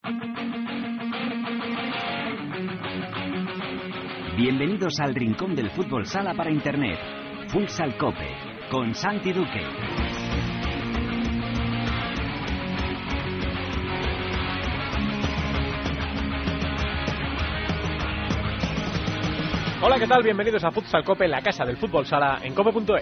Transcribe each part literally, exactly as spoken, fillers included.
Bienvenidos al rincón del fútbol sala para internet. Futsal Cope, con Santi Duque. Hola, ¿qué tal? Bienvenidos a Futsal Cope, la casa del fútbol sala en cope punto es.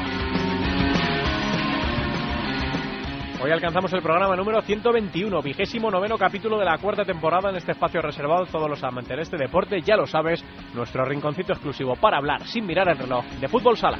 Hoy alcanzamos el programa número ciento veintiuno, vigésimo noveno capítulo de la cuarta temporada en este espacio reservado a todos los amantes de este deporte. Ya lo sabes, nuestro rinconcito exclusivo para hablar, sin mirar el reloj, de fútbol sala.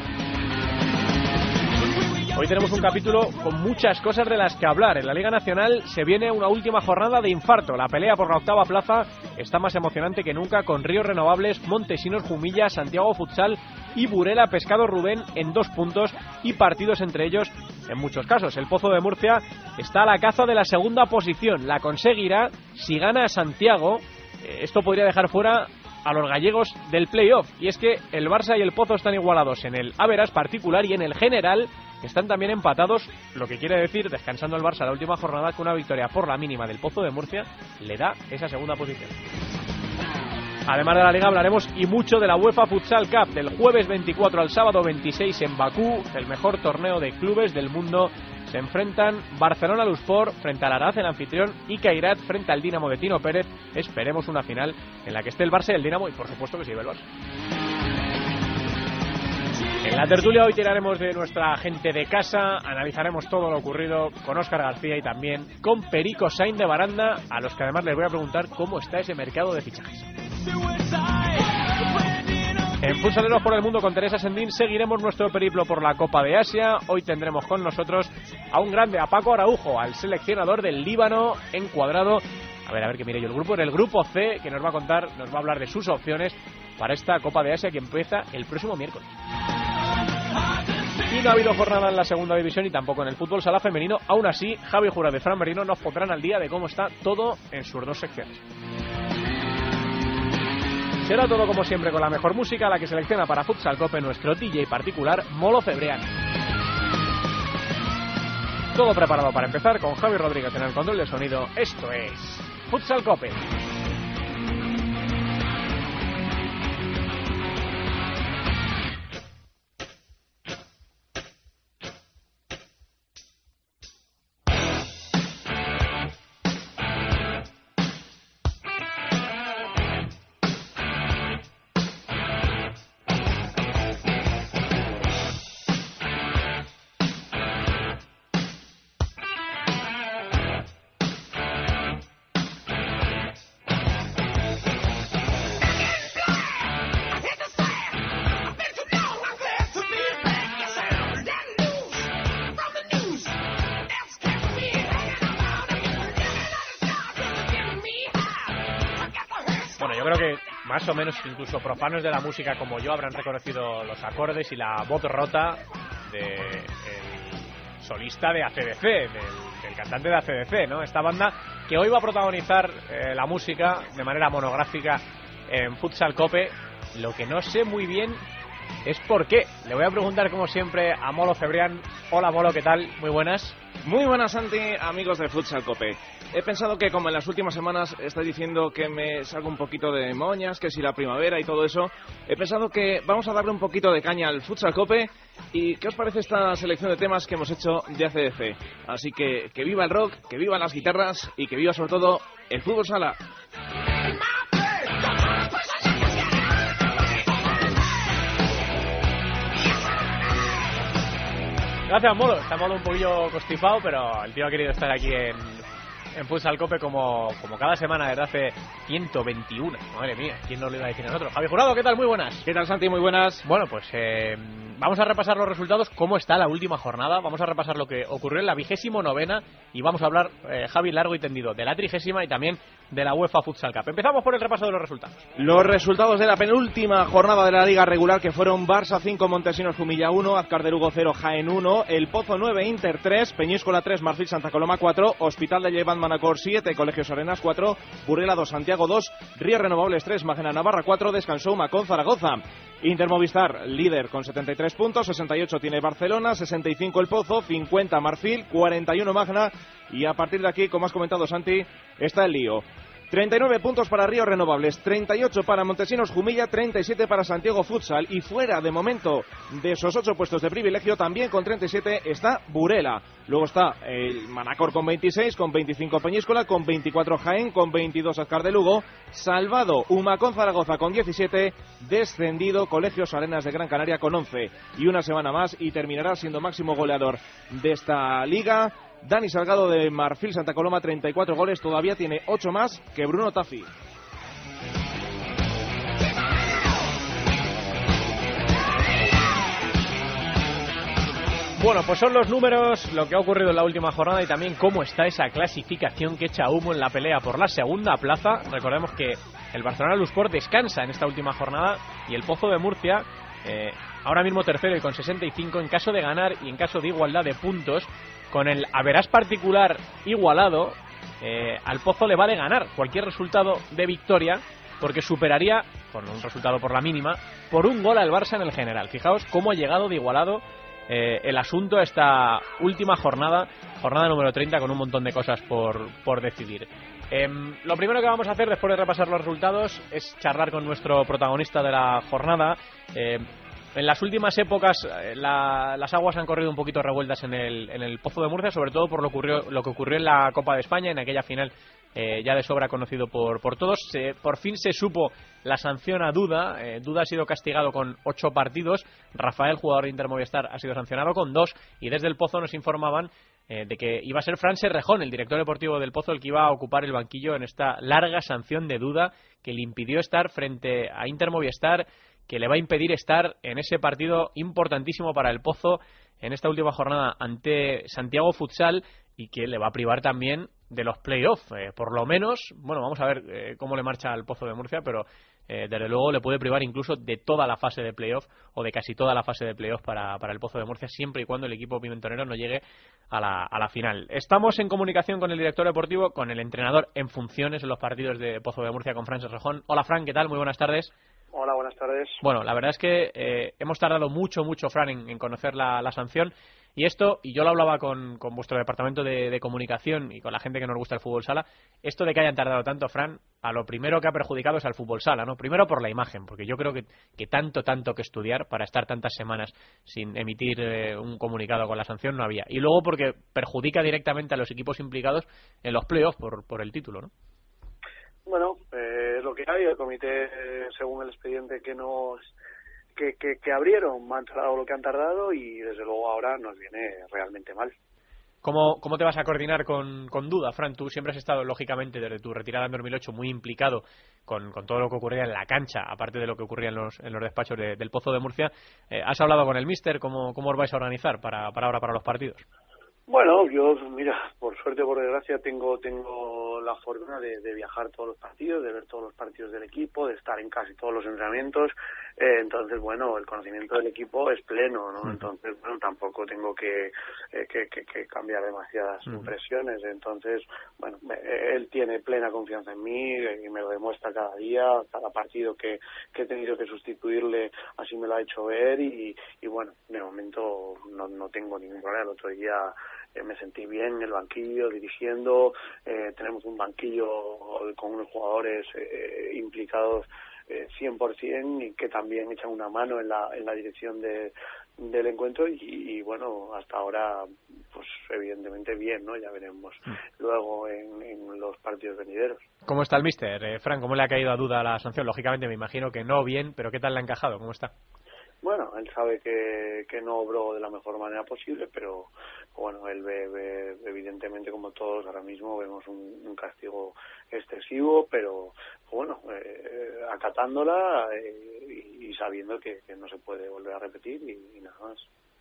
Hoy tenemos un capítulo con muchas cosas de las que hablar. En la Liga Nacional se viene una última jornada de infarto. La pelea por la octava plaza está más emocionante que nunca, con Ríos Renovables, Montesinos Jumilla, Santiago Futsal y Burela Pescado Rubén en dos puntos y partidos entre ellos en muchos casos. El Pozo de Murcia está a la caza de la segunda posición. La conseguirá si gana Santiago. Esto podría dejar fuera a los gallegos del playoff. Y es que el Barça y el Pozo están igualados en el average particular y en el general están también empatados, lo que quiere decir, descansando el Barça la última jornada, que una victoria por la mínima del Pozo de Murcia le da esa segunda posición. Además de la Liga hablaremos y mucho de la UEFA Futsal Cup, del jueves veinticuatro al sábado veintiséis en Bakú, el mejor torneo de clubes del mundo. Se enfrentan Barcelona Luspor frente al Araz, el anfitrión, y Kairat frente al Dinamo de Tino Pérez. Esperemos una final en la que esté el Barça y el Dinamo, y por supuesto que se lleve el Barça. En la tertulia hoy tiraremos de nuestra gente de casa, analizaremos todo lo ocurrido con Óscar García y también con Perico Sainz de Baranda, a los que además les voy a preguntar cómo está ese mercado de fichajes. En Futsaleros por el Mundo con Teresa Sendín seguiremos nuestro periplo por la Copa de Asia. Hoy tendremos con nosotros a un grande, a Paco Araujo, al seleccionador del Líbano, encuadrado. A ver, a ver que mire yo el grupo, en el grupo C, que nos va a contar, nos va a hablar de sus opciones para esta Copa de Asia que empieza el próximo miércoles. Y no ha habido jornada en la segunda división y tampoco en el fútbol sala femenino. Aún así, Javi Jurado y Fran Merino nos pondrán al día de cómo está todo en sus dos secciones. Será todo como siempre con la mejor música, la que selecciona para Futsal Cope nuestro D J particular, Molo Cebrián. Todo preparado para empezar con Javi Rodríguez en el control de sonido. Esto es Futsal Cope. Más o menos incluso profanos de la música como yo habrán reconocido los acordes y la voz rota del solista de A C D C, del, del cantante de A C D C, ¿no? Esta banda que hoy va a protagonizar eh, la música de manera monográfica en Futsal Cope. Lo que no sé muy bien es por qué. Le voy a preguntar como siempre a Molo Cebrián. Hola Molo, ¿qué tal? Muy buenas. Muy buenas, Santi, amigos de Futsal Cope. He pensado que como en las últimas semanas estáis diciendo que me salgo un poquito de moñas, que si la primavera y todo eso, he pensado que vamos a darle un poquito de caña al Futsal Cope. ¿Y qué os parece esta selección de temas que hemos hecho de A C D C? Así que que viva el rock, que vivan las guitarras y que viva sobre todo el fútbol sala. Gracias, Molo. Está Molo un poquillo constipado, pero el tío ha querido estar aquí en, en Futsal Cope como, como cada semana desde hace ciento veintiuno. Madre mía, ¿quién nos lo iba a decir a nosotros? Javi Jurado, ¿qué tal? Muy buenas. ¿Qué tal, Santi? Muy buenas. Bueno, pues eh, vamos a repasar los resultados, cómo está la última jornada. Vamos a repasar lo que ocurrió en la vigésimo novena y vamos a hablar, eh, Javi, largo y tendido, de la trigésima y también de la UEFA Futsal Cup. Empezamos por el repaso de los resultados. Los resultados de la penúltima jornada de la Liga regular, que fueron Barça cinco, Montesinos Jumilla uno, Azcar de Lugo cero, Jaén uno, El Pozo nueve, Inter tres, Peñíscola tres, Marfil Santa Coloma cuatro, Hospital de Llevant Manacor siete, Colegios Arenas cuatro, Burela dos, Santiago dos, Ríos Renovables tres, Magena Navarra cuatro, descansó Macón Zaragoza. Inter Movistar, líder con setenta y tres tres puntos, sesenta y ocho tiene Barcelona, sesenta y cinco el Pozo, cincuenta Marfil, cuarenta y uno Magna, y a partir de aquí, como has comentado Santi, está el lío. treinta y nueve puntos para Río Renovables, treinta y ocho para Montesinos Jumilla, treinta y siete para Santiago Futsal, y fuera de momento de esos ocho puestos de privilegio, también con treinta y siete está Burela. Luego está el Manacor con veintiséis, con veinticinco Peñíscola, con veinticuatro Jaén, con veintidós Azcar de Lugo, salvado Humacón Zaragoza con diecisiete, descendido Colegios Arenas de Gran Canaria con once. Y una semana más y terminará siendo máximo goleador de esta liga Dani Salgado de Marfil Santa Coloma, treinta y cuatro goles, todavía tiene ocho más que Bruno Tafi. Bueno, pues son los números, lo que ha ocurrido en la última jornada y también cómo está esa clasificación que echa humo en la pelea por la segunda plaza. Recordemos que el Barcelona Lusport descansa en esta última jornada y el Pozo de Murcia, eh, ahora mismo tercero y con sesenta y cinco, en caso de ganar y en caso de igualdad de puntos, con el average particular igualado, eh, al Pozo le vale ganar cualquier resultado de victoria, porque superaría, con un resultado por la mínima, por un gol al Barça en el general. Fijaos cómo ha llegado de igualado eh, el asunto a esta última jornada, jornada número treinta, con un montón de cosas por, por decidir. Eh, lo primero que vamos a hacer después de repasar los resultados es charlar con nuestro protagonista de la jornada. Eh, En las últimas épocas la, las aguas han corrido un poquito revueltas en el, en el Pozo de Murcia, sobre todo por lo, ocurrió, lo que ocurrió en la Copa de España, en aquella final eh, ya de sobra conocido por, por todos. Se, por fin se supo la sanción a Duda. Eh, Duda ha sido castigado con ocho partidos. Rafael, jugador de Inter Movistar, ha sido sancionado con dos. Y desde el Pozo nos informaban eh, de que iba a ser Fran Serrejón, el director deportivo del Pozo, el que iba a ocupar el banquillo en esta larga sanción de Duda que le impidió estar frente a Inter Movistar, que le va a impedir estar en ese partido importantísimo para el Pozo en esta última jornada ante Santiago Futsal y que le va a privar también de los play-off, eh, por lo menos. Bueno, vamos a ver eh, cómo le marcha al Pozo de Murcia, pero eh, desde luego le puede privar incluso de toda la fase de play-off o de casi toda la fase de play-off para, para el Pozo de Murcia, siempre y cuando el equipo pimentonero no llegue a la, a la final. Estamos en comunicación con el director deportivo, con el entrenador en funciones en los partidos de Pozo de Murcia, con Fran Serrejón. Hola Fran, ¿qué tal? Muy buenas tardes. Hola, buenas tardes. Bueno, la verdad es que eh, hemos tardado mucho, mucho, Fran, en, en conocer la, la sanción. Y esto, y yo lo hablaba con, con vuestro departamento de, de comunicación y con la gente que nos gusta el fútbol sala, esto de que hayan tardado tanto, Fran, a lo primero que ha perjudicado es al fútbol sala, ¿no? Primero por la imagen, porque yo creo que, que tanto, tanto que estudiar para estar tantas semanas sin emitir eh, un comunicado con la sanción no había. Y luego porque perjudica directamente a los equipos implicados en los playoffs por, por el título, ¿no? Bueno, eh, lo que hay, el comité, eh, según el expediente que nos que, que, que abrieron, han tardado lo que han tardado y desde luego ahora nos viene realmente mal. ¿Cómo, cómo te vas a coordinar con, con Duda, Fran? Tú siempre has estado, lógicamente, desde tu retirada en dos mil ocho, muy implicado con, con todo lo que ocurría en la cancha, aparte de lo que ocurría en los, en los despachos de, del Pozo de Murcia. Eh, ¿Has hablado con el míster? ¿Cómo, cómo os vais a organizar para, para ahora, para los partidos? Bueno, yo, mira, por suerte o por desgracia tengo tengo la fortuna de, de viajar todos los partidos, de ver todos los partidos del equipo, de estar en casi todos los entrenamientos, eh, entonces, bueno, el conocimiento del equipo es pleno, ¿no? Entonces, bueno, tampoco tengo que, eh, que, que, que cambiar demasiadas uh-huh. impresiones, entonces, bueno, él tiene plena confianza en mí y me lo demuestra cada día, cada partido que, que he tenido que sustituirle, así me lo ha hecho ver y, y bueno, de momento no, no tengo ningún problema. El otro día Eh, me sentí bien en el banquillo, dirigiendo, eh, tenemos un banquillo con unos jugadores eh, implicados eh, cien por ciento y que también echan una mano en la en la dirección de, del encuentro y, y bueno, hasta ahora pues evidentemente bien, ¿no? Ya veremos luego en, en los partidos venideros. ¿Cómo está el míster, eh, Fran? ¿Cómo le ha caído a Duda la sanción? Lógicamente me imagino que no bien, pero ¿qué tal le ha encajado? ¿Cómo está? Bueno, él sabe que, que no obró de la mejor manera posible, pero bueno, él ve, ve evidentemente, como todos ahora mismo, vemos un, un castigo excesivo, pero bueno, eh, acatándola eh, y, y sabiendo que, que no se puede volver a repetir y, y nada más.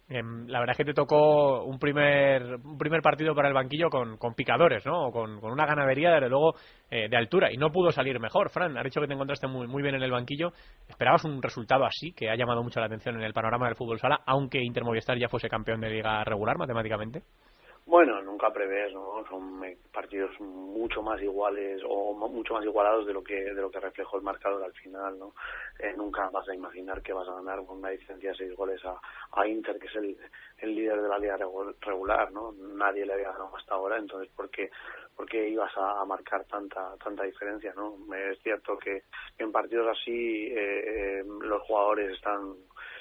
La verdad es que te tocó un primer un primer partido para el banquillo con, con picadores, ¿no? Con, con una ganadería, desde luego, eh, de altura. Y no pudo salir mejor, Fran. Has dicho que te encontraste muy, muy bien en el banquillo. ¿Esperabas un resultado así, que ha llamado mucho la atención en el panorama del fútbol sala, aunque Inter Movistar ya fuese campeón de liga regular, matemáticamente? Bueno, nunca prevés, ¿no? Son partidos mucho más iguales o mucho más igualados de lo que de lo que reflejó el marcador al final, ¿no? Eh, nunca vas a imaginar que vas a ganar con una diferencia de seis goles a, a Inter, que es el, el líder de la liga regular, ¿no? Nadie le había ganado hasta ahora, entonces ¿por qué, por qué ibas a, a marcar tanta tanta diferencia, ¿no? Es cierto que en partidos así eh, eh, los jugadores están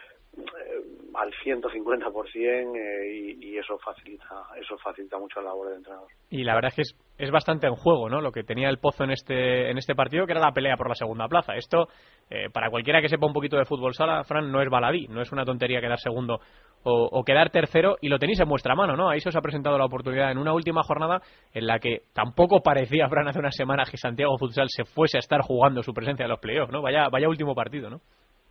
Eh, al ciento cincuenta por ciento eh, y, y eso facilita eso facilita mucho la labor del entrenador. Y la verdad es que es, es bastante en juego, ¿no? Lo que tenía el Pozo en este en este partido, que era la pelea por la segunda plaza. Esto, eh, para cualquiera que sepa un poquito de fútbol sala, Fran, no es baladí, no es una tontería quedar segundo o, o quedar tercero, y lo tenéis en vuestra mano, ¿no? Ahí se os ha presentado la oportunidad en una última jornada en la que tampoco parecía, Fran, hace unas semanas que Santiago Futsal se fuese a estar jugando su presencia en los playoffs, ¿no? Vaya, vaya último partido, ¿no?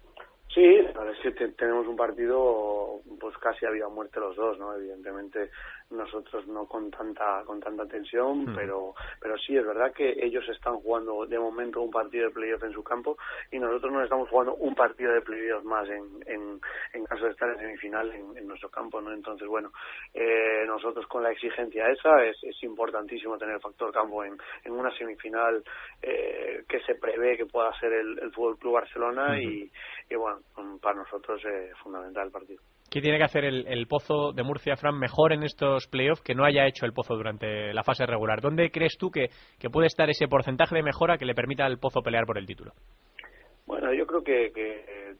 Sí, la verdad es que te, tenemos un partido pues casi a vida o muerte los dos, ¿no? Evidentemente nosotros no con tanta con tanta tensión, mm. pero pero sí es verdad que ellos están jugando de momento un partido de playoff en su campo y nosotros nos estamos jugando un partido de playoff más en en, en caso de estar en semifinal en, en nuestro campo, ¿no? Entonces, bueno, eh, nosotros con la exigencia esa es, es importantísimo tener el factor campo en, en una semifinal eh, que se prevé que pueda ser el, el Fútbol Club Barcelona, mm-hmm. y, y bueno, para nosotros es fundamental el partido. ¿Qué tiene que hacer el, el Pozo de Murcia, Fran, mejor en estos playoffs que no haya hecho el Pozo durante la fase regular? ¿Dónde crees tú que, que puede estar ese porcentaje de mejora que le permita al Pozo pelear por el título? Bueno, yo creo que, que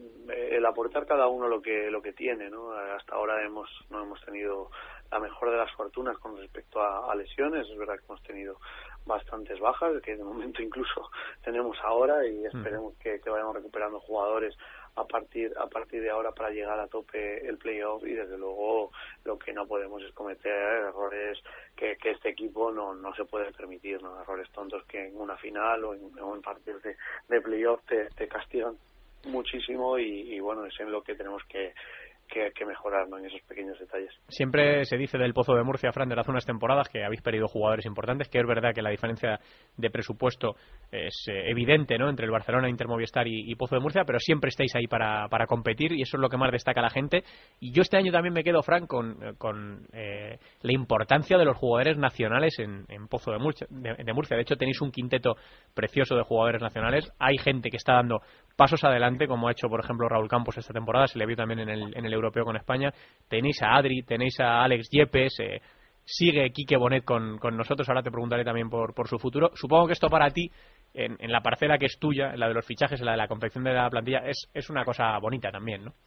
el aportar cada uno lo que lo que tiene, ¿no? Hasta ahora hemos no hemos tenido la mejor de las fortunas con respecto a, a lesiones. Es verdad que hemos tenido bastantes bajas, que de momento incluso tenemos ahora, y esperemos mm. que, que vayamos recuperando jugadores a partir a partir de ahora para llegar a tope el playoff, y desde luego lo que no podemos es cometer errores que, que este equipo no no se puede permitir, ¿no? Errores tontos que en una final o en, o en partidos de, de playoff te, te castigan muchísimo, y, y bueno, es en lo que tenemos que Que, que mejorar, ¿no? En esos pequeños detalles. Siempre se dice del Pozo de Murcia, Fran, de las unas temporadas, que habéis perdido jugadores importantes, que es verdad que la diferencia de presupuesto es eh, evidente, ¿no? Entre el Barcelona, Inter, Movistar y, y Pozo de Murcia, pero siempre estáis ahí para, para competir, y eso es lo que más destaca la gente. Y yo este año también me quedo, Fran, con, con eh, la importancia de los jugadores nacionales en, en Pozo de Murcia, de, de Murcia. De hecho, tenéis un quinteto precioso de jugadores nacionales. Hay gente que está dando pasos adelante, como ha hecho, por ejemplo, Raúl Campos esta temporada, se le vio también en el, en el europeo con España. Tenéis a Adri, tenéis a Alex Yepes, eh, sigue Quique Bonet con, con nosotros, ahora te preguntaré también por, por su futuro. Supongo que esto para ti, en, en la parcela que es tuya, en la de los fichajes, en la de la confección de la plantilla, es, es una cosa bonita también, ¿no?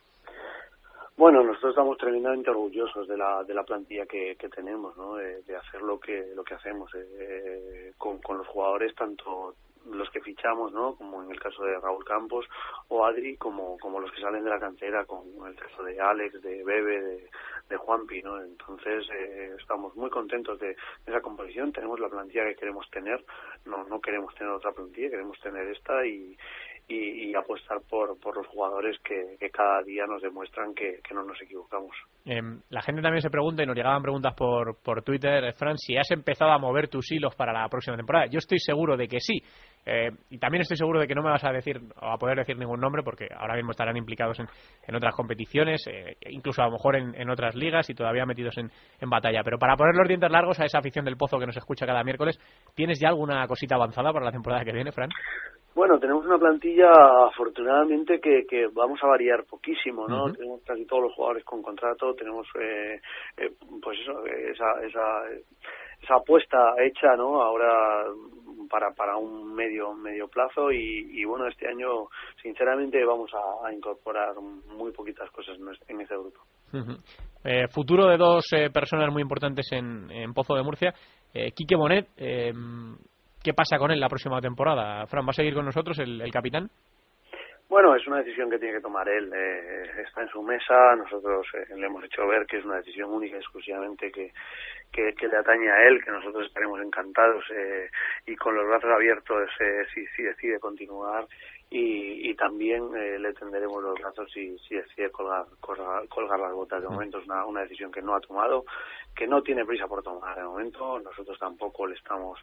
Bueno, nosotros estamos tremendamente orgullosos de la de la plantilla que, que tenemos, ¿no? De, de hacer lo que lo que hacemos eh, con, con los jugadores, tanto los que fichamos, ¿no? Como en el caso de Raúl Campos o Adri, como como los que salen de la cantera, como el caso de Alex, de Bebe, de, de Juanpi, ¿no? Entonces eh, estamos muy contentos de, de esa composición. Tenemos la plantilla que queremos tener, no no queremos tener otra plantilla, queremos tener esta, y Y, y apostar por por los jugadores que, que cada día nos demuestran que, que no nos equivocamos. Eh, la gente también se pregunta, y nos llegaban preguntas por por Twitter, Fran, si has empezado a mover tus hilos para la próxima temporada. Yo estoy seguro de que sí, eh, y también estoy seguro de que no me vas a decir o a poder decir ningún nombre, porque ahora mismo estarán implicados en, en otras competiciones, eh, incluso a lo mejor en, en otras ligas, y todavía metidos en, en batalla. Pero para poner los dientes largos a esa afición del Pozo que nos escucha cada miércoles, ¿tienes ya alguna cosita avanzada para la temporada que viene, Fran? Bueno, tenemos una plantilla, afortunadamente, que, que vamos a variar poquísimo, ¿no? Uh-huh. Tenemos casi todos los jugadores con contrato, tenemos, eh, eh, pues eso, esa, esa, esa apuesta hecha, ¿no? Ahora para para un medio medio plazo, y, y bueno, este año, sinceramente, vamos a, a incorporar muy poquitas cosas en, en ese grupo. Uh-huh. Eh, futuro de dos eh, personas muy importantes en, en Pozo de Murcia, eh, Quique Bonet. Eh, ¿Qué pasa con él la próxima temporada? Fran, ¿va a seguir con nosotros el, el capitán? Bueno, es una decisión que tiene que tomar él. Eh, está en su mesa. Nosotros eh, le hemos hecho ver que es una decisión única y exclusivamente que, que, que le atañe a él, que nosotros estaremos encantados eh, y con los brazos abiertos eh, si, si decide continuar, y, y también eh, le tenderemos los brazos si, si decide colgar, colgar, colgar las botas. De momento es una, una decisión que no ha tomado, que no tiene prisa por tomar de momento. Nosotros tampoco le estamos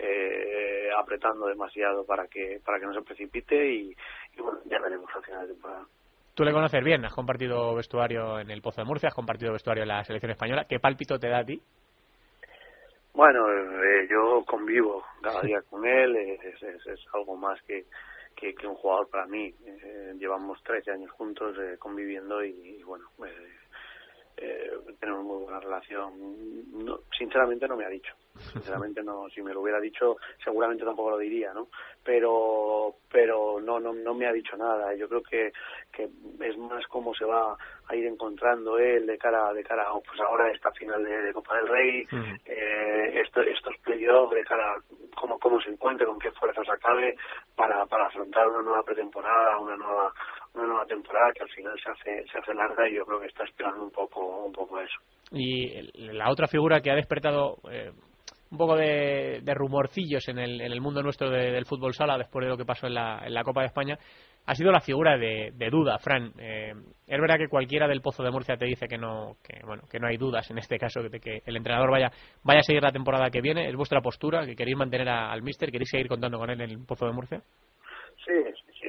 eh, apretando demasiado para que para que no se precipite, y, y bueno, ya veremos al final de temporada. Tú le conoces bien, has compartido vestuario en el Pozo de Murcia, has compartido vestuario en la selección española. ¿Qué pálpito te da a ti? Bueno, eh, yo convivo cada día con él, es, es, es algo más que, que, que un jugador para mí. Eh, llevamos trece años juntos eh, conviviendo y, y bueno, eh, eh, tenemos muy buena relación. No, sinceramente no me ha dicho. Sinceramente no, si me lo hubiera dicho seguramente tampoco lo diría, ¿no? Pero pero no no no me ha dicho nada. Yo creo que que es más cómo se va a ir encontrando él de cara de cara pues ahora a esta final de, de Copa del Rey, uh-huh. eh, esto, estos playoffs, de cara a cómo cómo se encuentre, con qué fuerzas acabe para para afrontar una nueva pretemporada, una nueva una nueva temporada que al final se hace se hace larga y yo creo que está esperando un poco un poco eso. Y la otra figura que ha despertado eh, un poco de, de rumorcillos en el, en el mundo nuestro de, del fútbol sala después de lo que pasó en la, en la Copa de España ha sido la figura de, de Duda, Fran. Eh, es verdad que cualquiera del Pozo de Murcia te dice que no que bueno que no hay dudas en este caso de que el entrenador vaya vaya a seguir la temporada que viene. ¿Es vuestra postura, que queréis mantener a, al míster? ¿Queréis seguir contando con él en el Pozo de Murcia? Sí, sí, sí.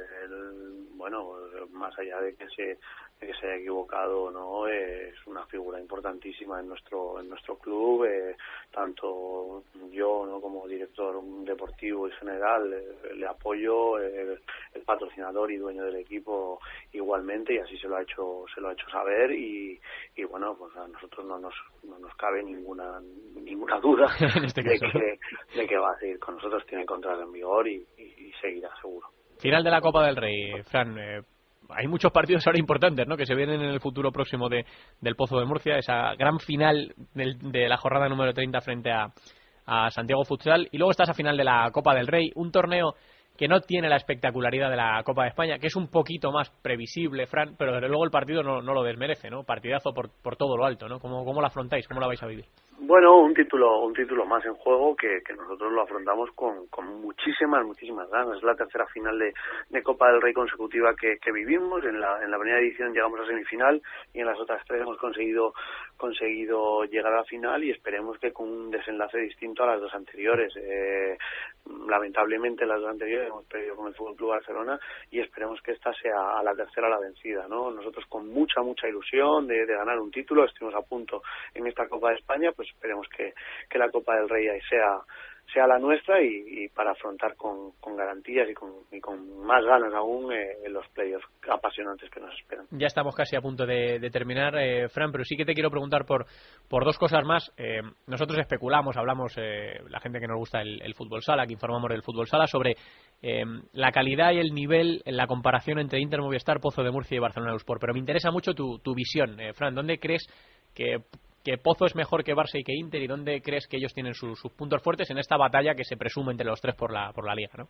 El, bueno, más allá de que se de que se haya equivocado o no, eh, es una figura importantísima en nuestro en nuestro club, eh, tanto yo no como director deportivo y general eh, le apoyo, eh, el patrocinador y dueño del equipo igualmente, y así se lo ha hecho se lo ha hecho saber y, y bueno, pues a nosotros no nos no nos cabe ninguna ninguna duda en este de caso. que de que va a seguir con nosotros, tiene contrato en vigor y, y, y seguirá seguro. Final de la Copa del Rey, Fran. Eh, hay muchos partidos ahora importantes, ¿no?, que se vienen en el futuro próximo de, del Pozo de Murcia, esa gran final del, de la jornada número treinta frente a, a Santiago Futsal, y luego está esa final de la Copa del Rey, un torneo que no tiene la espectacularidad de la Copa de España, que es un poquito más previsible, Fran, pero desde luego el partido no, no lo desmerece, ¿no? Partidazo por, por todo lo alto, ¿no? ¿Cómo, cómo lo afrontáis? ¿Cómo lo vais a vivir? Bueno, un título un título más en juego que, que nosotros lo afrontamos con, con muchísimas, muchísimas ganas. Es la tercera final de, de Copa del Rey consecutiva que, que vivimos. En la, en la primera edición llegamos a semifinal y en las otras tres hemos conseguido conseguido llegar a la final y esperemos que con un desenlace distinto a las dos anteriores. Eh, lamentablemente las dos anteriores hemos perdido con el Fútbol Club Barcelona y esperemos que esta sea a la tercera la vencida, ¿no? Nosotros con mucha, mucha ilusión de, de ganar un título, estuvimos a punto en esta Copa de España, pues esperemos que, que la Copa del Rey sea sea la nuestra y, y para afrontar con, con garantías y con, y con más ganas aún eh, los playoffs apasionantes que nos esperan. Ya estamos casi a punto de, de terminar, eh, Fran, pero sí que te quiero preguntar por, por dos cosas más. Eh, nosotros especulamos, hablamos, eh, la gente que nos gusta el, el fútbol sala, que informamos del fútbol sala, sobre eh, la calidad y el nivel en la comparación entre Inter Movistar, Pozo de Murcia y Barcelona Sport. Pero me interesa mucho tu, tu visión, eh, Fran. ¿Dónde crees que que Pozo es mejor que Barça y que Inter, y dónde crees que ellos tienen su, sus puntos fuertes en esta batalla que se presume entre los tres por la por la liga, ¿no?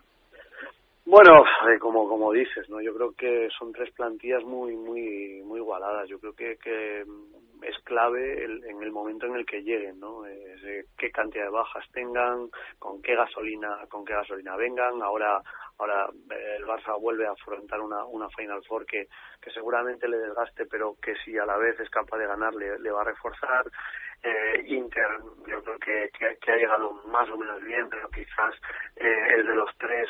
Bueno, eh, como como dices, no, yo creo que son tres plantillas muy muy muy igualadas. Yo creo que, que es clave el, en el momento en el que lleguen, ¿no? Es, eh, qué cantidad de bajas tengan, con qué gasolina con qué gasolina vengan. Ahora ahora eh, el Barça vuelve a afrontar una una Final Four que que seguramente le desgaste, pero que si a la vez es capaz de ganar le, le va a reforzar. Eh, Inter, yo creo que, que, que ha llegado más o menos bien, pero quizás eh, el de los tres,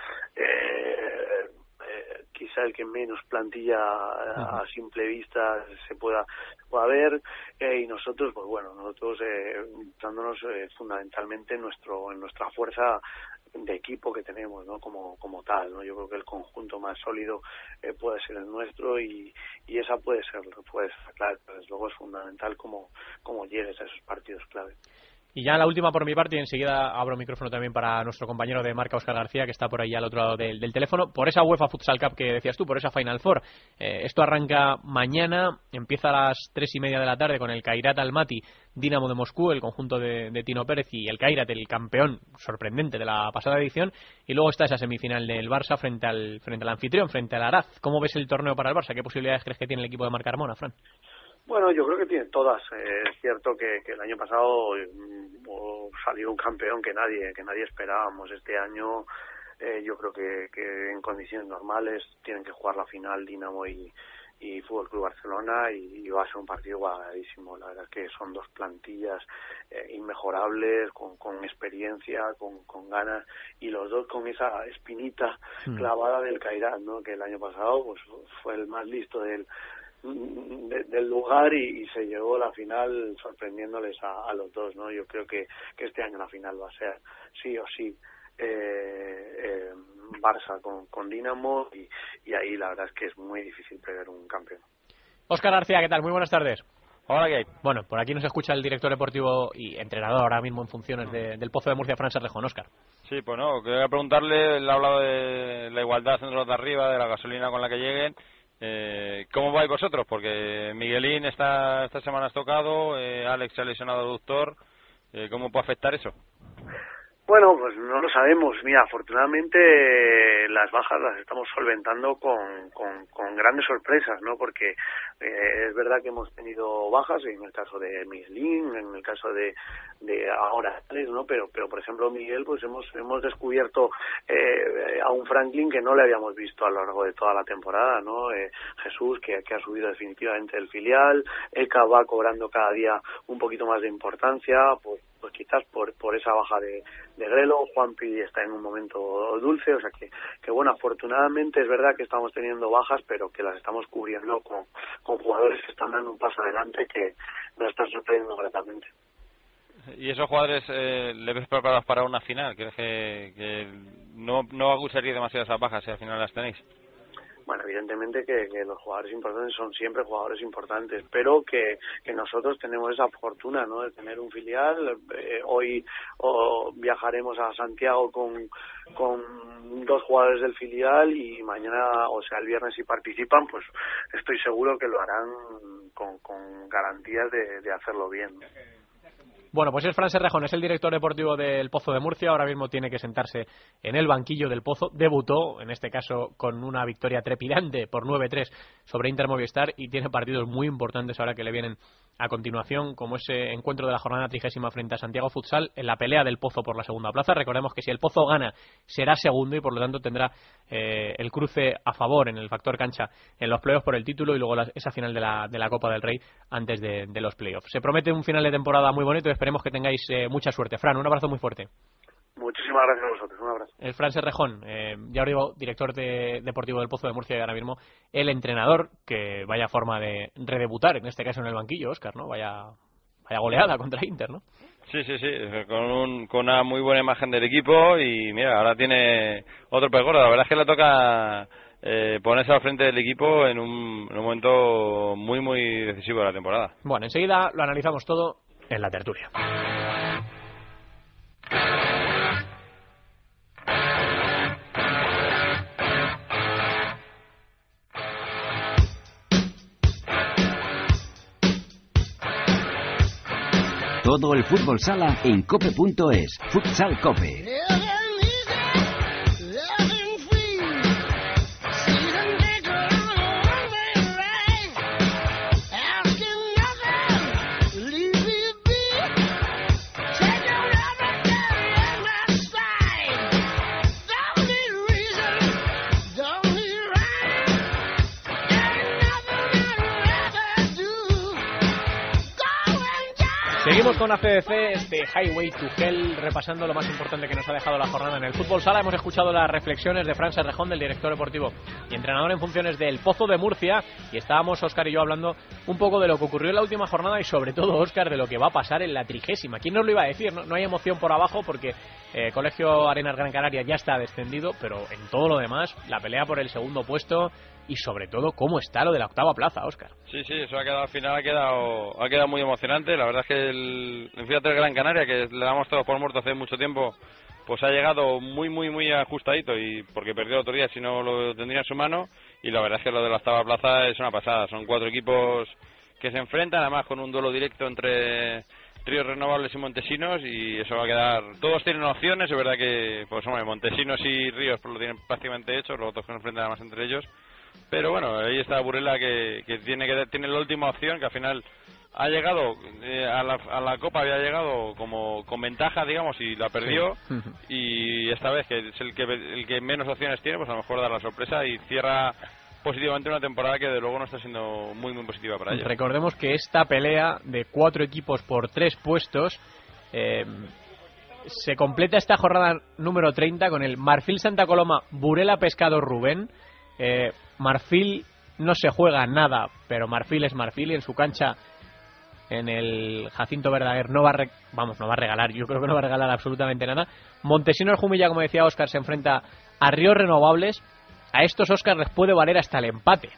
eh, eh, quizá el que menos plantilla a, a simple vista se pueda, se pueda ver, eh, y nosotros, pues bueno, nosotros eh, dándonos eh, fundamentalmente en nuestro en nuestra fuerza de equipo que tenemos, ¿no? Como como tal, ¿no? Yo creo que el conjunto más sólido eh, puede ser el nuestro y, y esa puede ser, puede ser clave, pero desde luego es fundamental cómo cómo llegues a esos partidos clave. Y ya la última por mi parte, y enseguida abro micrófono también para nuestro compañero de marca, Óscar García, que está por ahí al otro lado del, del teléfono, por esa UEFA Futsal Cup que decías tú, por esa Final Four. Eh, esto arranca mañana, empieza a las tres y media de la tarde con el Kairat Almaty, Dinamo de Moscú, el conjunto de, de Tino Pérez, y el Kairat, el campeón sorprendente de la pasada edición, y luego está esa semifinal del Barça frente al frente al anfitrión, frente al Araz. ¿Cómo ves el torneo para el Barça? ¿Qué posibilidades crees que tiene el equipo de Marc Carmona, Fran? Bueno, yo creo que tiene todas. Eh, es cierto que, que el año pasado eh, salió un campeón que nadie que nadie esperábamos. Este año eh, yo creo que, que en condiciones normales tienen que jugar la final Dinamo y, y Fútbol Club Barcelona, y, y va a ser un partido igualadísimo. La verdad es que son dos plantillas eh, inmejorables, con, con experiencia, con, con ganas, y los dos con esa espinita mm. clavada del Cairán, ¿no? Que el año pasado pues fue el más listo del de, del lugar y, y se llevó la final sorprendiéndoles a, a los dos, ¿no? Yo creo que, que este año la final va a ser sí o sí eh, eh, Barça con, con Dinamo, y, y ahí la verdad es que es muy difícil prever un campeón. Óscar García, ¿qué tal? Muy buenas tardes. Hola, ¿qué hay? Bueno, por aquí nos escucha el director deportivo y entrenador ahora mismo en funciones de, del Pozo de Murcia, Fran Serrejón. Óscar. Sí, pues no, quería preguntarle, él ha hablado de la igualdad entre los de arriba, de la gasolina con la que lleguen. Eh, ¿Cómo vais vosotros? Porque Miguelín está esta semana tocado, eh, Alex se ha lesionado el aductor. Eh, ¿Cómo puede afectar eso? Bueno, pues no lo sabemos. Mira, afortunadamente las bajas las estamos solventando con, con, con grandes sorpresas, ¿no? Porque eh, es verdad que hemos tenido bajas, en el caso de Miguelín, en el caso de, de ahora, ¿no? Pero, pero por ejemplo, Miguel, pues hemos hemos descubierto eh, a un Franklin que no le habíamos visto a lo largo de toda la temporada, ¿no? Eh, Jesús, que, que ha subido definitivamente el filial, Eka va cobrando cada día un poquito más de importancia, pues pues quizás por por esa baja de, de Grelo. Juanpi está en un momento dulce, o sea que, que bueno, afortunadamente es verdad que estamos teniendo bajas, pero que las estamos cubriendo con, con jugadores que están dando un paso adelante, que nos están sorprendiendo gratamente. ¿Y esos jugadores eh, le ves preparados para una final? ¿Crees que, que no, no acusaría demasiado esas bajas si al final las tenéis? Bueno, evidentemente que, que los jugadores importantes son siempre jugadores importantes, pero que, que nosotros tenemos esa fortuna, ¿no?, de tener un filial. Eh, hoy oh, viajaremos a Santiago con, con dos jugadores del filial, y mañana, o sea, el viernes, si participan, pues estoy seguro que lo harán con, con garantías de, de hacerlo bien, ¿no? Bueno, pues es Fran Serrejón, es el director deportivo del Pozo de Murcia. Ahora mismo tiene que sentarse en el banquillo del Pozo. Debutó, en este caso, con una victoria trepidante por nueve tres sobre Inter Movistar, y tiene partidos muy importantes ahora que le vienen a continuación, como ese encuentro de la jornada trigésima frente a Santiago Futsal, en la pelea del Pozo por la segunda plaza. Recordemos que si el Pozo gana, será segundo, y por lo tanto tendrá eh, el cruce a favor en el factor cancha en los playoffs por el título, y luego la, esa final de la, de la Copa del Rey antes de, de los playoffs. Se promete un final de temporada muy bonito y esperemos que tengáis eh, mucha suerte. Fran, un abrazo muy fuerte. Muchísimas gracias a vosotros, un abrazo. El Fran Serrejón, eh, ya os digo, director de, deportivo del Pozo de Murcia, y ahora mismo el entrenador, que vaya forma de redebutar, en este caso en el banquillo, Óscar, ¿no? Vaya, vaya goleada contra Inter, ¿no? Sí, sí, sí, con, un, con una muy buena imagen del equipo, y mira, ahora tiene otro pez gordo. La verdad es que le toca eh, ponerse al frente del equipo en un, en un momento muy, muy decisivo de la temporada. Bueno, enseguida lo analizamos todo en la tertulia. Todo el fútbol sala en cope punto es. Futsal Cope. Seguimos con A C D C, este Highway to Hell, repasando lo más importante que nos ha dejado la jornada en el fútbol sala. Hemos escuchado las reflexiones de Fran Serrejón, del director deportivo y entrenador en funciones del Pozo de Murcia, y estábamos, Óscar y yo, hablando un poco de lo que ocurrió en la última jornada, y sobre todo, Óscar, de lo que va a pasar en la trigésima. ¿Quién nos lo iba a decir? No, no hay emoción por abajo, porque eh, Colegio Arenas Gran Canaria ya está descendido, pero en todo lo demás, la pelea por el segundo puesto, y sobre todo cómo está lo de la octava plaza, Óscar. Sí, sí, eso ha quedado, al final ha quedado ha quedado muy emocionante. La verdad es que el, el Fiat Gran Canaria, que le damos todos por muerto hace mucho tiempo, pues ha llegado muy, muy, muy ajustadito, y porque perdió el otro día, si no lo tendría en su mano. Y la verdad es que lo de la octava plaza es una pasada. Son cuatro equipos que se enfrentan, además con un duelo directo entre Ríos Renovables y Montesinos, y eso va a quedar. Todos tienen opciones, es verdad que, pues hombre, Montesinos y Ríos pues lo tienen prácticamente hecho, los otros que se enfrentan además entre ellos. Pero bueno, ahí está Burela, que, que tiene que tiene la última opción, que al final ha llegado eh, a, la, a la Copa, había llegado como con ventaja, digamos, y la perdió. Sí. Y esta vez, que es el que el que menos opciones tiene, pues a lo mejor da la sorpresa y cierra positivamente una temporada que de luego no está siendo muy muy positiva para ellos. Recordemos que esta pelea de cuatro equipos por tres puestos eh, se completa esta jornada número treinta con el Marfil Santa Coloma Burela Pescado Rubén. eh, Marfil no se juega nada, pero Marfil es Marfil y en su cancha en el Jacinto Verdaguer no va a re- vamos no va a regalar, yo creo que no va a regalar absolutamente nada. Montesinos Jumilla, como decía Óscar, se enfrenta a Ríos Renovables. A estos, Óscar, les puede valer hasta el empate.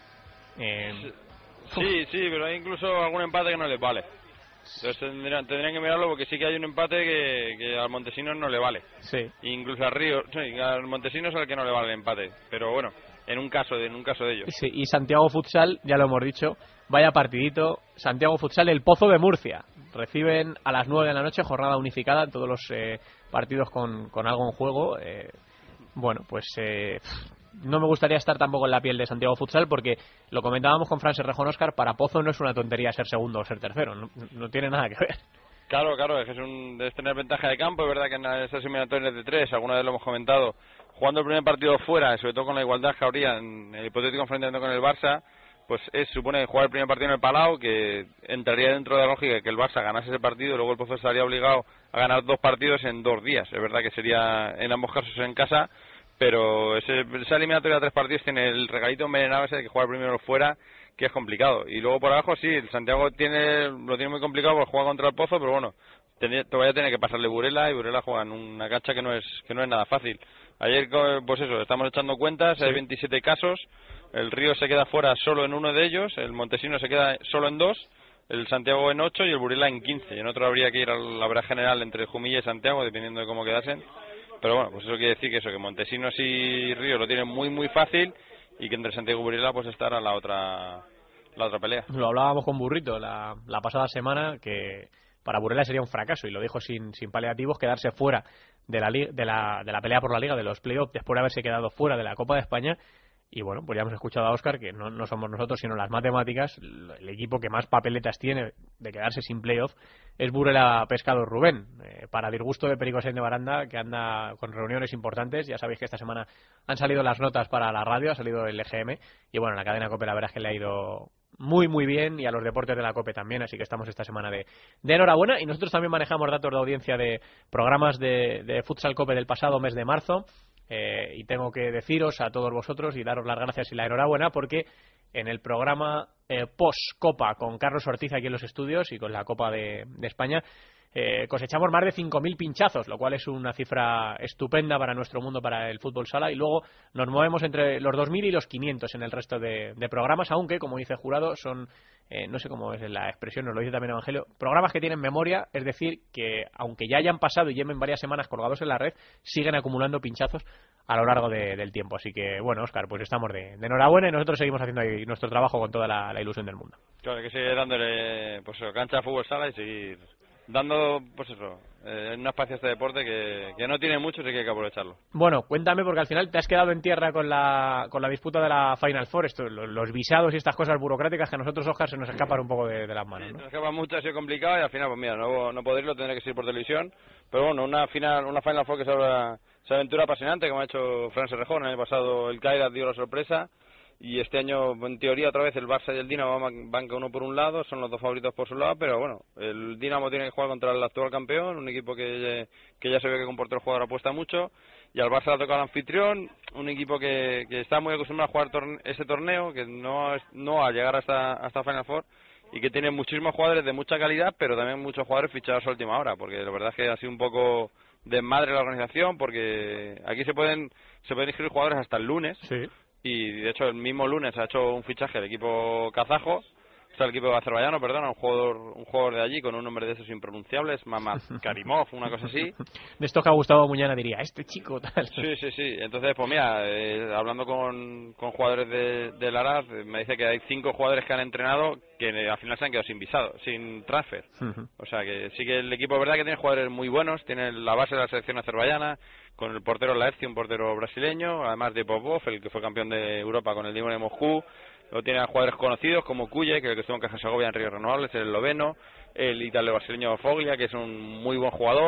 Eh, sí, sí, pero hay incluso algún empate que no les vale. Entonces tendrían, tendrían que mirarlo porque sí que hay un empate que, que al Montesinos no le vale. Sí. Incluso al Río, sí, al Montesinos es el que no le vale el empate. Pero bueno, en un caso de, en un caso de ellos. Sí, y Santiago Futsal, ya lo hemos dicho, vaya partidito. Santiago Futsal, el Pozo de Murcia. Reciben a las nueve de la noche, jornada unificada, todos los eh, partidos con, con algo en juego. Eh, bueno, pues eh, no me gustaría estar tampoco en la piel de Santiago Futsal porque lo comentábamos con Fran Serrejón, Óscar, para Pozo no es una tontería ser segundo o ser tercero, no, no tiene nada que ver. Claro, claro, es que es, un, es tener ventaja de campo. Es verdad que en esas eliminatorias de tres, alguna vez lo hemos comentado, jugando el primer partido fuera, sobre todo con la igualdad que habría en el hipotético enfrentamiento con el Barça, pues es, supone jugar el primer partido en el Palau, que entraría dentro de la lógica que el Barça ganase ese partido y luego el Pozo estaría obligado a ganar dos partidos en dos días. Es verdad que sería en ambos casos en casa, pero ese, esa eliminatoria de tres partidos tiene el regalito envenenado ese de que jugar primero fuera, que es complicado. Y luego por abajo sí, el Santiago tiene lo tiene muy complicado porque juega contra el Pozo, pero bueno, ten, todavía tiene que pasarle Burela, y Burela juega en una cancha que no es que no es nada fácil. Ayer, pues eso, estamos echando cuentas, sí. Hay veintisiete casos, el Río se queda fuera solo en uno de ellos, el Montesinos se queda solo en dos, el Santiago en ocho y el Burela en quince. Y en otro habría que ir a la verdad general entre Jumilla y Santiago, dependiendo de cómo quedasen. Pero bueno, pues eso quiere decir que eso, que Montesinos y Río lo tienen muy muy fácil y que entre Santiago y Burela pues estará la otra la otra pelea. Lo hablábamos con Burrito la, la pasada semana, que para Burela sería un fracaso, y lo dijo sin, sin paliativos, quedarse fuera de la, de, la, de la pelea por la Liga, de los playoffs, después de haberse quedado fuera de la Copa de España. Y bueno, pues ya hemos escuchado a Óscar que no, no somos nosotros, sino las matemáticas. El equipo que más papeletas tiene de quedarse sin playoff es Burela Pescado Rubén, eh, para disgusto de Perico Sáenz de Baranda, que anda con reuniones importantes. Ya sabéis que esta semana han salido las notas para la radio, ha salido el E G M, y bueno, la cadena COPE la verdad es que le ha ido muy muy bien, y a los deportes de la COPE también, así que estamos esta semana de, de enhorabuena. Y nosotros también manejamos datos de audiencia de programas de, de Futsal COPE del pasado mes de marzo. Eh, y tengo que deciros a todos vosotros y daros las gracias y la enhorabuena, porque en el programa eh, post-Copa con Carlos Ortiz aquí en los estudios y con la Copa de, de España eh, cosechamos más de cinco mil pinchazos, lo cual es una cifra estupenda para nuestro mundo, para el fútbol sala, y luego nos movemos entre los dos mil y los quinientos en el resto de, de programas, aunque, como dice Jurado, son, eh, no sé cómo es la expresión, nos lo dice también Evangelio, programas que tienen memoria, es decir, que aunque ya hayan pasado y lleven varias semanas colgados en la red, siguen acumulando pinchazos a lo largo de, del tiempo. Así que, bueno, Óscar, pues estamos de, de enhorabuena, y nosotros seguimos haciendo ahí nuestro trabajo con toda la, la ilusión del mundo. Claro, hay que seguir dándole pues cancha a fútbol sala y seguir dando, pues eso, eh, un espacio a este deporte que, que no tiene mucho, y que hay que aprovecharlo. Bueno, cuéntame, porque al final te has quedado en tierra con la con la disputa de la Final Four, esto, los, los visados y estas cosas burocráticas que a nosotros, Óscar, se nos escapan un poco de, de las manos, ¿no? Se nos escapa mucho, ha sido complicado, y al final, pues mira, no, no poder irlo, tendré que seguir por televisión, pero bueno, una final una Final Four que se abre esa aventura apasionante, como ha hecho Fran Serrejón. El año pasado el Caira dio la sorpresa, y este año, en teoría, otra vez el Barça y el Dinamo van, van cada uno por un lado, son los dos favoritos por su lado, pero bueno, el Dinamo tiene que jugar contra el actual campeón, un equipo que, que ya se ve que con portero jugador apuesta mucho, y al Barça le ha tocado el anfitrión, un equipo que, que está muy acostumbrado a jugar torne, ese torneo, que no, no a llegar hasta, hasta Final Four, y que tiene muchísimos jugadores de mucha calidad, pero también muchos jugadores fichados a última hora, porque la verdad es que ha sido un poco desmadre la organización, porque aquí se pueden se pueden inscribir jugadores hasta el lunes. Sí. Y de hecho el mismo lunes ha hecho un fichaje el equipo kazajo, o sea el equipo azerbaiyano, perdona, un jugador un jugador de allí con un nombre de esos impronunciables, Mamad Karimov, una cosa así. De esto que a Gustavo Muñana diría, este chico tal. Sí, sí, sí. Entonces, pues mira, eh, hablando con, con jugadores de, del Araz, me dice que hay cinco jugadores que han entrenado que al final se han quedado sin visado, sin transfer. Uh-huh. O sea que sí que el equipo, es verdad que tiene jugadores muy buenos, tiene la base de la selección azerbaiyana, con el portero Laevski, un portero brasileño, además de Popov, el que fue campeón de Europa con el Dinamo de Moscú. Luego tiene a jugadores conocidos como Kuye, que, que estuvo en Caja Segovia en Río Renovables, el esloveno, el italo-brasileño Foglia, que es un muy buen jugador.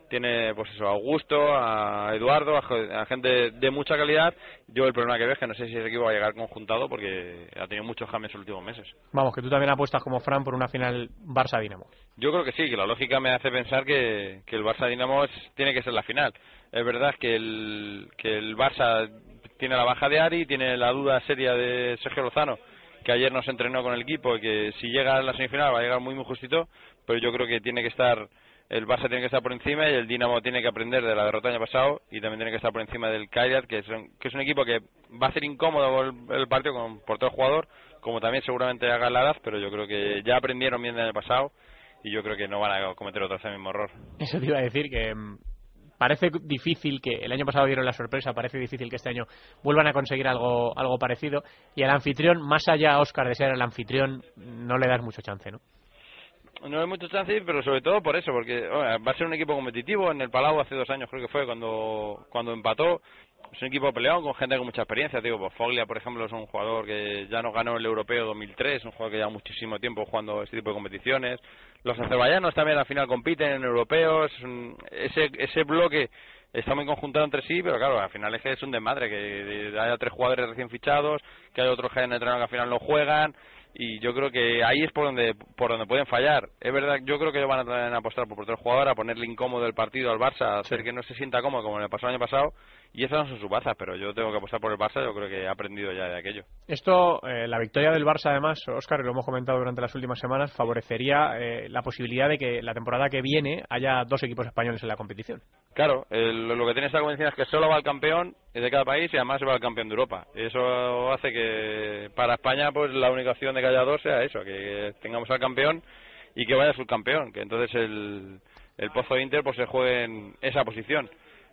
tiene pues eso, a Augusto, a Eduardo, a, a gente de mucha calidad. Yo el problema que veo es que no sé si ese equipo va a llegar conjuntado porque ha tenido muchos cambios en los últimos meses. Vamos, que tú también apuestas como Fran por una final Barça-Dinamo. Yo creo que sí, que la lógica me hace pensar que, que el Barça-Dinamo tiene que ser la final. Es verdad que el, que el Barça tiene la baja de Ari, tiene la duda seria de Sergio Lozano, que ayer no se entrenó con el equipo y que si llega a la semifinal va a llegar muy muy justito, pero yo creo que tiene que estar, el Barça tiene que estar por encima y el Dinamo tiene que aprender de la derrota del año pasado y también tiene que estar por encima del Kairat, que es un, que es un equipo que va a hacer incómodo el, el partido con, por todo el jugador, como también seguramente haga el Araz, pero yo creo que ya aprendieron bien del año pasado y yo creo que no van a cometer otra vez el mismo error. Eso te iba a decir, que parece difícil, que el año pasado dieron la sorpresa, parece difícil que este año vuelvan a conseguir algo algo parecido, y al anfitrión, más allá, Óscar, de ser el anfitrión, no le das mucho chance, ¿no? No hay mucho chance, pero sobre todo por eso, porque bueno, va a ser un equipo competitivo. En el Palau hace dos años creo que fue cuando cuando empató. Es un equipo peleado con gente con mucha experiencia. Digo, pues Foglia, por ejemplo, es un jugador que ya no ganó el Europeo dos mil tres, un jugador que lleva muchísimo tiempo jugando este tipo de competiciones. Los azerbaiyanos también al final compiten en europeos. Un, ese ese bloque está muy conjuntado entre sí, pero claro, al final es que es un desmadre, que haya tres jugadores recién fichados, que hay otros que hayan entrenado que al final no juegan. Y yo creo que ahí es por donde por donde pueden fallar. Es verdad, yo creo que ellos van a apostar por otro jugador, a ponerle incómodo el partido al Barça, a hacer que no se sienta cómodo como le pasó el año pasado, y esas no son sus bazas, pero yo tengo que apostar por el Barça. Yo creo que he aprendido ya de aquello. Esto, eh, la victoria del Barça, además, Óscar, lo hemos comentado durante las últimas semanas, favorecería eh, la posibilidad de que la temporada que viene haya dos equipos españoles en la competición. Claro, el, lo que tiene esta competición es que solo va el campeón de cada país y además va el campeón de Europa. Eso hace que para España pues la única opción de que haya dos sea eso, que tengamos al campeón y que vaya el subcampeón, que entonces el, el Pozo Inter pues se juegue en esa posición.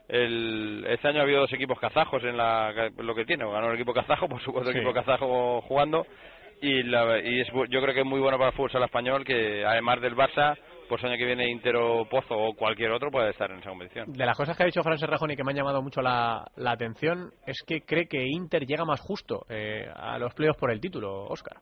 El, este año ha habido dos equipos kazajos en la, lo que tiene, ganó el equipo kazajo, por supuesto el sí. equipo kazajo jugando, y, la, y es, yo creo que es muy bueno para el fútbol español que además del Barça, pues año que viene Inter o Pozo o cualquier otro puede estar en esa competición. De las cosas que ha dicho Fran Serrajón y que me han llamado mucho la, la atención es que cree que Inter llega más justo eh, a los playoffs por el título, Óscar.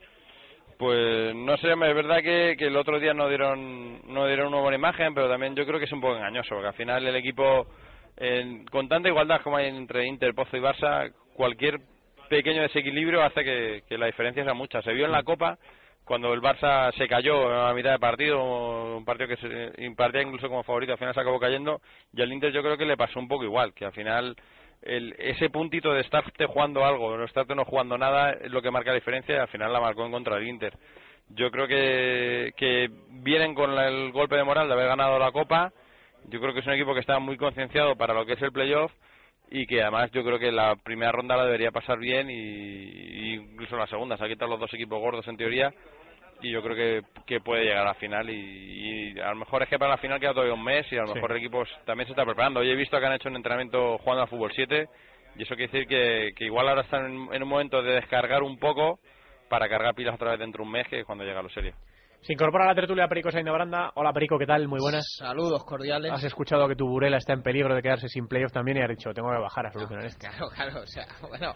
Pues no sé, es verdad que, que el otro día no dieron no dieron una buena imagen, pero también yo creo que es un poco engañoso, porque al final el equipo, en, con tanta igualdad como hay entre Inter, Pozo y Barça, cualquier pequeño desequilibrio hace que, que la diferencia sea mucha. Se vio en la Copa cuando el Barça se cayó a mitad de partido, un partido que se impartía incluso como favorito, al final se acabó cayendo, y al Inter yo creo que le pasó un poco igual, que al final el, ese puntito de estarte jugando algo, no estarte no jugando nada, es lo que marca la diferencia, y al final la marcó en contra del Inter. Yo creo que, que vienen con la, el golpe de moral de haber ganado la Copa. Yo creo que es un equipo que está muy concienciado para lo que es el playoff, y que además yo creo que la primera ronda la debería pasar bien, y, y incluso la segunda, se ha quitado los dos equipos gordos en teoría, y yo creo que, que puede llegar a la final, y, y a lo mejor es que para la final queda todavía un mes y a lo sí. mejor el equipo también se está preparando. Hoy he visto que han hecho un entrenamiento jugando al fútbol siete, y eso quiere decir que, que igual ahora están en, en un momento de descargar un poco para cargar pilas otra vez dentro de un mes, que es cuando llega lo serio. Se incorpora a la tertulia Perico Sainz de Branda. Hola Perico, ¿qué tal? Muy buenas. Saludos cordiales. Has escuchado que tu Burela está en peligro de quedarse sin playoff también y has dicho, tengo que bajar a solucionar no, esto. Claro, claro, o sea, bueno,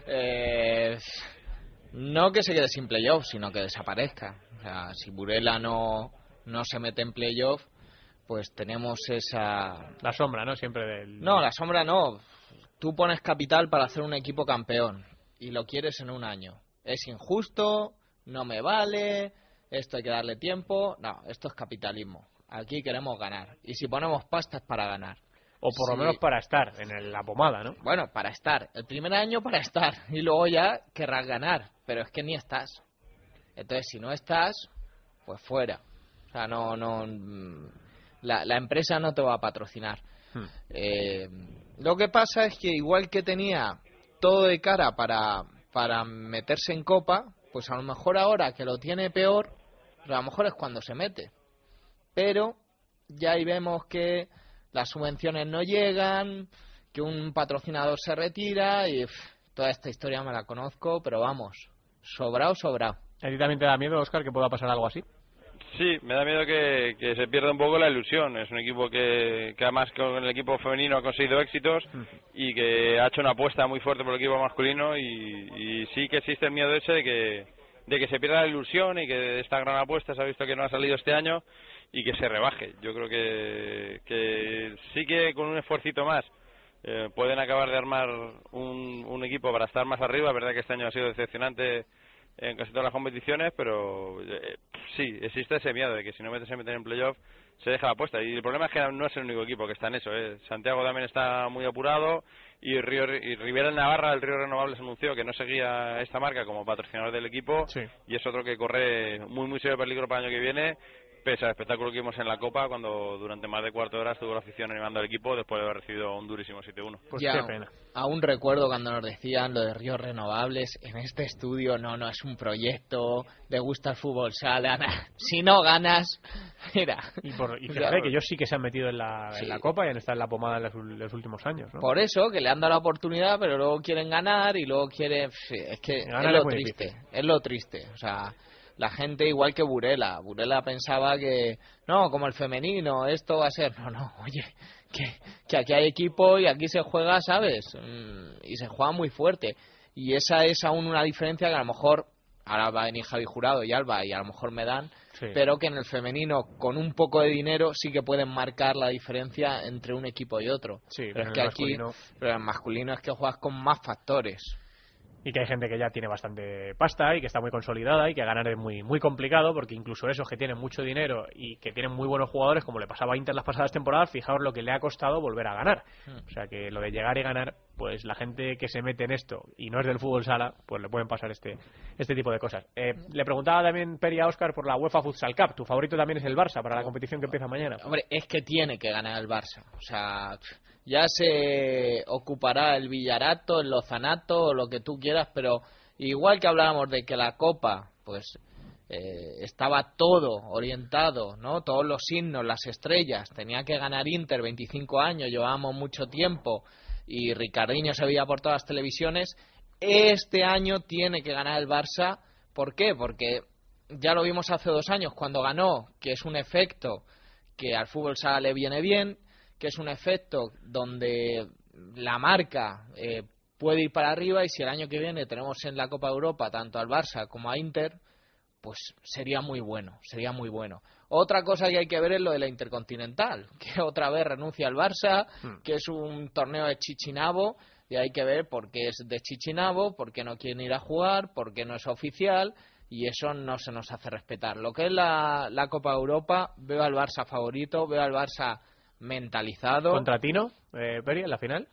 eh, no que se quede sin playoff, sino que desaparezca. O sea, si Burela no, no se mete en playoff, pues tenemos esa... La sombra, ¿no? Siempre del... No, la sombra no. Tú pones capital para hacer un equipo campeón y lo quieres en un año. Es injusto, no me vale... Esto hay que darle tiempo. No, esto es capitalismo. Aquí queremos ganar. Y si ponemos pasta es para ganar. O por sí. lo menos para estar en el, la pomada, ¿no? Bueno, para estar. El primer año para estar. Y luego ya querrás ganar. Pero es que ni estás. Entonces, si no estás, pues fuera. O sea, no... no la, la empresa no te va a patrocinar. Hmm. Eh, lo que pasa es que igual que tenía todo de cara para, para meterse en Copa, pues a lo mejor ahora que lo tiene peor, a lo mejor es cuando se mete. Pero ya ahí vemos que las subvenciones no llegan, que un patrocinador se retira y pff, toda esta historia me la conozco, pero vamos, sobrado, sobrado. ¿A ti también te da miedo, Óscar, que pueda pasar algo así? Sí, me da miedo que, que se pierda un poco la ilusión. Es un equipo que, que además con el equipo femenino ha conseguido éxitos y que ha hecho una apuesta muy fuerte por el equipo masculino, y, y sí que existe el miedo ese de que, de que se pierda la ilusión y que esta gran apuesta se ha visto que no ha salido este año, y que se rebaje. Yo creo que, que sí que con un esfuercito más eh, pueden acabar de armar un, un equipo para estar más arriba. Es verdad que este año ha sido decepcionante en casi todas las competiciones, pero eh, sí, existe ese miedo de que si no metes en meter en playoff se deja la apuesta. Y el problema es que no es el único equipo que está en eso, ¿eh? Santiago también está muy apurado y, Río, y Rivera Navarra, el Río Renovables, anunció que no seguía esta marca como patrocinador del equipo, sí. Y es otro que corre muy muy serio peligro para el año que viene, pese al espectáculo que vimos en la Copa, cuando durante más de cuarto de hora estuvo la afición animando al equipo después de haber recibido un durísimo siete uno. Pues ya, qué pena. Aún recuerdo cuando nos decían lo de Ríos Renovables en este estudio, no, no es un proyecto, le gusta el fútbol sala, si no ganas, mira. Y, por, y fíjate que ellos sí que se han metido en la, sí. en la Copa y han estado en la pomada en los, los últimos años, ¿no? Por eso, que le han dado la oportunidad, pero luego quieren ganar y luego quieren... Es que ganar es lo es triste, difícil. es lo triste, o sea... La gente igual que Burela. Burela pensaba que, no, como el femenino, esto va a ser... No, no, oye, que, que aquí hay equipo y aquí se juega, ¿sabes? Y se juega muy fuerte. Y esa es aún una diferencia que a lo mejor... Ahora va a venir Javi Jurado y Alba y a lo mejor me dan... Sí. Pero que en el femenino, con un poco de dinero, sí que pueden marcar la diferencia entre un equipo y otro. Sí, pero es que aquí... Pero en masculino es que juegas con más factores. Y que hay gente que ya tiene bastante pasta y que está muy consolidada y que ganar es muy muy complicado, porque incluso esos que tienen mucho dinero y que tienen muy buenos jugadores, como le pasaba a Inter las pasadas temporadas, fijaos lo que le ha costado volver a ganar. O sea que lo de llegar y ganar, pues la gente que se mete en esto y no es del fútbol sala, pues le pueden pasar este este tipo de cosas. Eh, le preguntaba también Peri a Óscar por la UEFA Futsal Cup. Tu favorito también es el Barça para la competición que empieza mañana. Hombre, es que tiene que ganar el Barça. O sea, ya se ocupará el Villarato, el Lozanato o lo que tú quieras, pero igual que hablábamos de que la Copa, pues eh, estaba todo orientado, ¿no? Todos los signos, las estrellas, tenía que ganar Inter, veinticinco años, llevábamos mucho tiempo y Ricardinho se veía por todas las televisiones. Este año tiene que ganar el Barça. ¿Por qué? Porque ya lo vimos hace dos años cuando ganó, que es un efecto que al fútbol sala le viene bien, que es un efecto donde la marca eh, puede ir para arriba, y si el año que viene tenemos en la Copa Europa tanto al Barça como a Inter, pues sería muy bueno, sería muy bueno. Otra cosa que hay que ver es lo de la Intercontinental, que otra vez renuncia al Barça, hmm. que es un torneo de Chichinabo, y hay que ver por qué es de Chichinabo, por qué no quieren ir a jugar, por qué no es oficial, y eso no se nos hace respetar. Lo que es la, la Copa Europa, veo al Barça favorito, veo al Barça mentalizado. ¿Contra Tino, eh, Peri, en la final?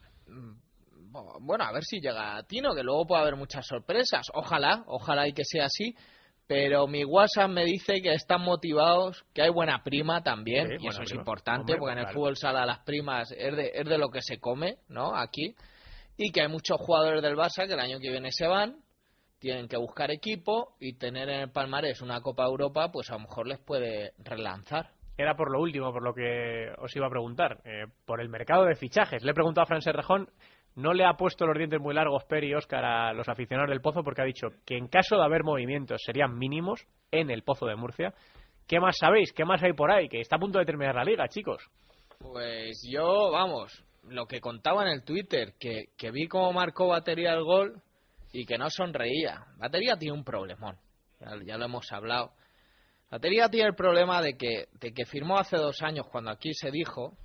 Bueno, a ver si llega Tino, que luego puede haber muchas sorpresas. Ojalá, ojalá y que sea así. Pero mi WhatsApp me dice que están motivados, que hay buena prima también, sí, y eso prima. Es importante, Hombre, porque en el claro. fútbol sala las primas es de, es de lo que se come, ¿no? Aquí. Y que hay muchos jugadores del Barça que el año que viene se van, tienen que buscar equipo, y tener en el palmarés una Copa Europa, pues a lo mejor les puede relanzar. Era por lo último, por lo que os iba a preguntar, eh, por el mercado de fichajes. Le he preguntado a Fran Serrejón, no le ha puesto los dientes muy largos Peri y Óscar a los aficionados del Pozo, porque ha dicho que en caso de haber movimientos serían mínimos en el Pozo de Murcia. ¿Qué más sabéis? ¿Qué más hay por ahí? Que está a punto de terminar la liga, chicos. Pues yo, vamos, lo que contaba en el Twitter, que, que vi cómo marcó Batería el gol y que no sonreía. Batería tiene un problemón, ya, ya lo hemos hablado. Batería tiene el problema de que, de que firmó hace dos años, cuando aquí se dijo,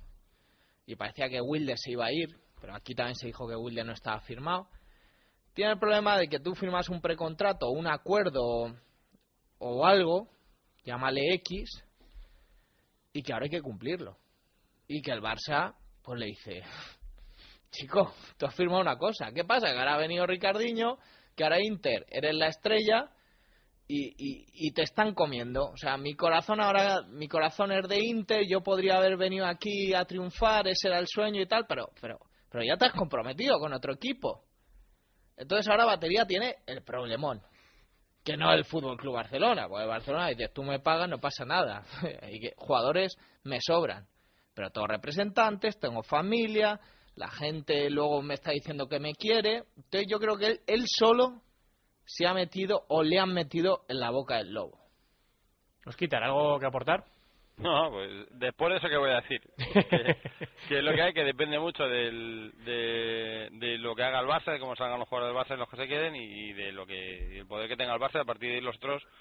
y parecía que Wilde se iba a ir, pero aquí también se dijo que Wilde no estaba firmado. Tiene el problema de que tú firmas un precontrato, un acuerdo o algo, llámale X, y que ahora hay que cumplirlo. Y que el Barça pues le dice, chico, tú has firmado una cosa, ¿qué pasa? Que ahora ha venido Ricardinho, que ahora Inter, eres la estrella, y, y, y te están comiendo. O sea, mi corazón ahora, mi corazón es de Inter, yo podría haber venido aquí a triunfar, ese era el sueño y tal, pero... pero Pero ya te has comprometido con otro equipo. Entonces ahora Batería tiene el problemón. Que no el Fútbol Club Barcelona. Porque Barcelona dice, tú me pagas, no pasa nada. Y que jugadores me sobran. Pero tengo representantes, tengo familia, la gente luego me está diciendo que me quiere. Entonces yo creo que él, él solo se ha metido o le han metido en la boca del lobo. ¿Os quitan algo que aportar? No, pues después de eso que voy a decir, que, que es lo que hay, que depende mucho del, de, de lo que haga el Barça, de cómo salgan los jugadores del Barça y los que se queden, y de lo que el poder que tenga el Barça. A partir de ahí los otros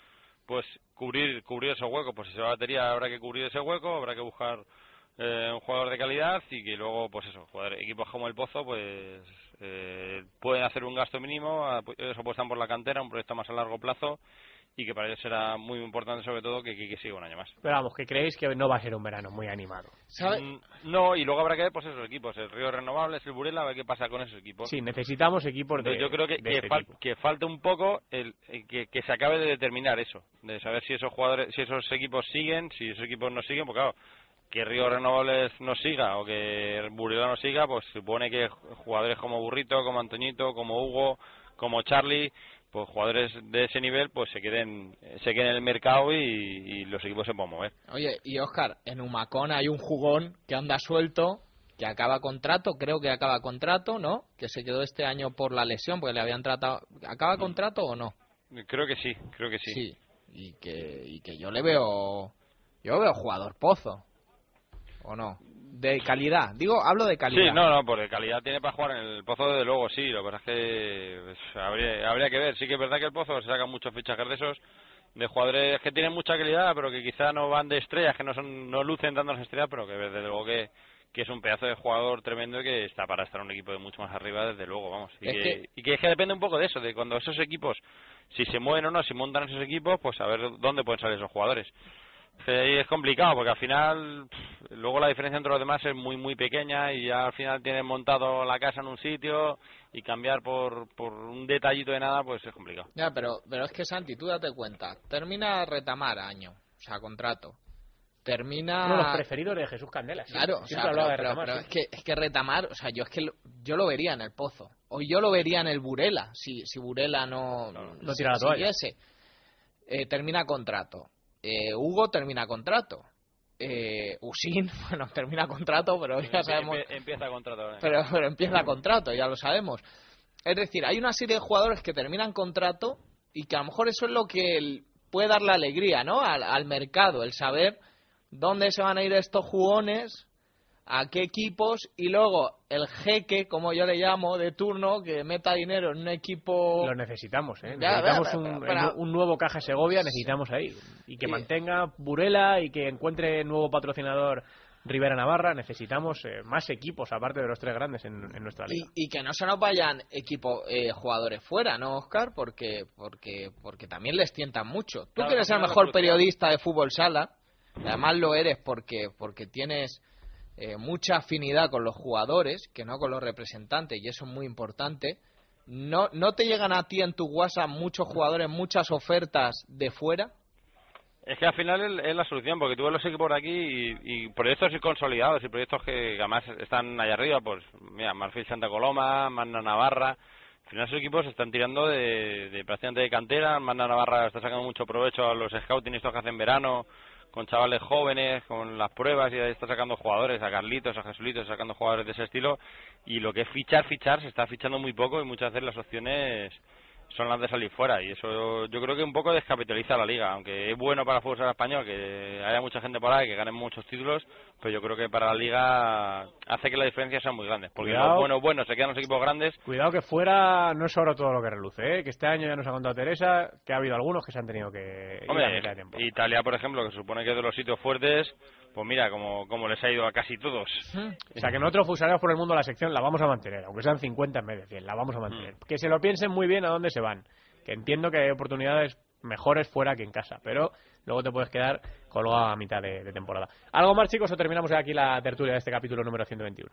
pues cubrir cubrir esos huecos. Pues si se va a batería habrá que cubrir ese hueco, habrá que buscar eh, un jugador de calidad y que luego, pues eso, jugadores, equipos como el Pozo, pues eh, pueden hacer un gasto mínimo, eso apuestan por la cantera, un proyecto más a largo plazo, y que para ellos será muy importante sobre todo que, que, que siga un año más. Pero vamos, que creéis que no va a ser un verano muy animado. ¿Sabe? Mm, no, y luego habrá que ver pues esos equipos, el Río Renovables, el Burela, a ver qué pasa con esos equipos. Sí, necesitamos equipos de Yo creo que, de que, este fal, tipo. que falta un poco el, el que, que se acabe de determinar eso, de saber si esos jugadores, si esos equipos siguen, si esos equipos no siguen, porque claro, que Río Renovables no siga o que Burela no siga, pues supone que jugadores como Burrito, como Antoñito, como Hugo, como Charlie, pues jugadores de ese nivel pues se queden se queden en el mercado y, y los equipos se pueden mover. Oye, y Óscar, en Humacón hay un jugón que anda suelto, que acaba contrato, creo que acaba contrato, ¿no? Que se quedó este año por la lesión, porque le habían tratado... ¿Acaba contrato o no? Creo que sí, creo que sí. Sí, y que, y que yo le veo... Yo veo jugador Pozo, ¿o no? De calidad, digo, hablo de calidad. Sí, no, no, por de calidad tiene para jugar en el Pozo, desde luego, sí. Lo que pasa es que pues, habría, habría que ver. Sí que es verdad que el Pozo se saca muchos fichajes de esos, de jugadores que tienen mucha calidad, pero que quizá no van de estrellas, que no son no lucen dando las estrellas, pero que desde luego que, que es un pedazo de jugador tremendo y que está para estar en un equipo de mucho más arriba, desde luego, vamos. Y, es que, que... y que es que depende un poco de eso, de cuando esos equipos, si se mueven o no, si montan esos equipos, pues a ver dónde pueden salir esos jugadores. Es complicado porque al final pff, luego la diferencia entre los demás es muy muy pequeña y ya al final tienen montado la casa en un sitio y cambiar por, por un detallito de nada pues es complicado. Ya, pero, pero es que Santi, tú date cuenta, termina Retamar año, o sea, contrato. Termina... Uno de los preferidos de Jesús Candela. ¿Sí? Claro, Siempre o sea, hablaba pero, de Retamar. pero, ¿sí? pero es, que, es que Retamar, o sea, yo es que lo, yo lo vería en el Pozo. O yo lo vería en el Burela, si, si Burela no, no, no tira la toalla. Siguiese. Eh, termina contrato. Eh, Hugo termina contrato. Eh, Usin, bueno, termina contrato, pero ya sabemos... Empieza contrato. ¿eh? Pero, pero empieza contrato, ya lo sabemos. Es decir, hay una serie de jugadores que terminan contrato y que a lo mejor eso es lo que el, puede dar la alegría, ¿no? Al, al mercado, el saber dónde se van a ir estos jugones, a qué equipos, y luego el jeque, como yo le llamo, de turno, que meta dinero en un equipo... Lo necesitamos, ¿eh? Ya, Necesitamos ya, un, para... un nuevo Caja Segovia, necesitamos ahí. Y que sí. mantenga Burela y que encuentre nuevo patrocinador Rivera Navarra. Necesitamos eh, más equipos, aparte de los tres grandes en, en nuestra liga. Y, y que no se nos vayan equipo, eh, jugadores fuera, ¿no, Óscar? Porque, porque, porque también les tientan mucho. Tú claro, que eres el mejor periodista de fútbol sala, además lo eres porque, porque tienes... Eh, mucha afinidad con los jugadores, que no con los representantes, y eso es muy importante. ¿No, no te llegan a ti en tu WhatsApp muchos jugadores, muchas ofertas de fuera? Es que al final es, es la solución, porque tú ves los equipos de aquí y, y proyectos consolidados y proyectos que, que además están allá arriba, pues mira, Marfil Santa Coloma, Magna Navarra. Al final esos equipos se están tirando de, de prácticamente de cantera. Magna Navarra está sacando mucho provecho a los scouting estos que hacen verano, con chavales jóvenes, con las pruebas, y ahí está sacando jugadores, a Carlitos, a Jesulitos, sacando jugadores de ese estilo, y lo que es fichar, fichar, se está fichando muy poco y muchas veces las opciones son las de salir fuera, y eso yo creo que un poco descapitaliza la liga, aunque es bueno para el fútbol español que haya mucha gente por ahí, que ganen muchos títulos, pero yo creo que para la liga hace que la diferencia sea muy grande, porque Cuidado. los buenos buenos se quedan los equipos grandes. Cuidado que fuera no es oro todo lo que reluce, ¿eh? Que este año ya nos ha contado Teresa que ha habido algunos que se han tenido que Hombre, ir a mitad de temporada. Italia, por ejemplo, que se supone que es de los sitios fuertes, pues mira, como, como les ha ido a casi todos. O sea, que nosotros fusareos por el mundo la sección la vamos a mantener, aunque sean cincuenta en vez de cien, la vamos a mantener. Mm. Que se lo piensen muy bien a dónde se van. Que entiendo que hay oportunidades mejores fuera que en casa, pero luego te puedes quedar colgado a mitad de, de temporada. ¿Algo más, chicos, o terminamos aquí la tertulia de este capítulo número ciento veintiuno?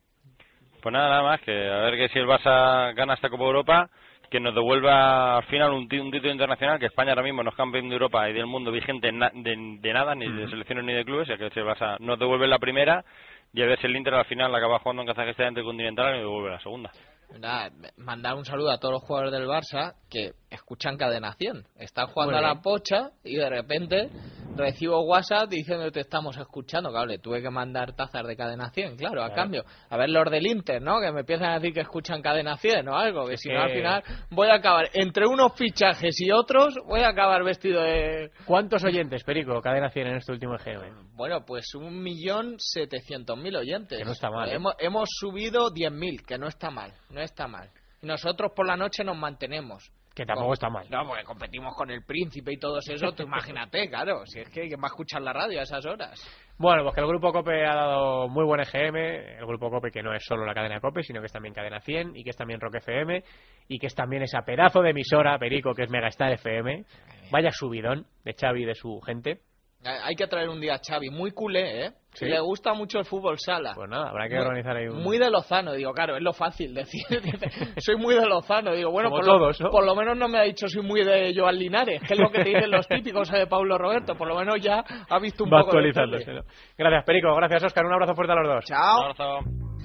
Pues nada, nada más, que a ver que si el Barça gana esta Copa Europa, que nos devuelva al final un, un título internacional, que España ahora mismo no es campeón de Europa y del mundo vigente na, de, de nada, ni de selecciones ni de clubes, y que si el Barça nos devuelve la primera, y a ver si el Inter al final acaba jugando en Kazajistán Intercontinental y nos devuelve la segunda. Nada, mandar un saludo a todos los jugadores del Barça que escuchan Cadena cien. Están jugando a la pocha y de repente recibo WhatsApp diciendo que te estamos escuchando. Claro, le tuve que mandar tazas de Cadena cien, claro, a claro. cambio. A ver los del Inter, ¿no? Que me empiezan a decir que escuchan Cadena cien o algo. Que si no, al final voy a acabar entre unos fichajes y otros, voy a acabar vestido de... ¿Cuántos oyentes, Perico, Cadena cien en este último E G M? Bueno, pues un millón setecientos mil oyentes. Que no está mal, ¿eh? Hemos, hemos subido diez mil, que no está mal. No está mal. Y nosotros por la noche nos mantenemos. Que tampoco está mal. No, porque competimos con el Príncipe y todo eso, tú imagínate, claro, si es que ¿quién va a escuchar la radio a esas horas? Bueno, pues que el Grupo COPE ha dado muy buen E G M, el Grupo COPE que no es solo la cadena COPE, sino que es también Cadena cien, y que es también Rock F M, y que es también esa pedazo de emisora, Perico, que es Megastar F M. Vaya subidón de Xavi y de su gente. Hay que traer un día a Xavi, muy culé, ¿eh? ¿Sí? Le gusta mucho el fútbol sala. Pues nada, habrá que muy, organizar ahí un... Muy de Lozano, digo, claro, es lo fácil decir. Soy muy de Lozano, digo, bueno, Como por, todos, lo, ¿no? por lo menos no me ha dicho soy muy de Joan Linares, que es lo que te dicen los típicos de Paulo Roberto, por lo menos ya ha visto un Va poco de actualizándose, ¿no? Gracias, Perico, gracias, Óscar, un abrazo fuerte a los dos. Chao. Un abrazo.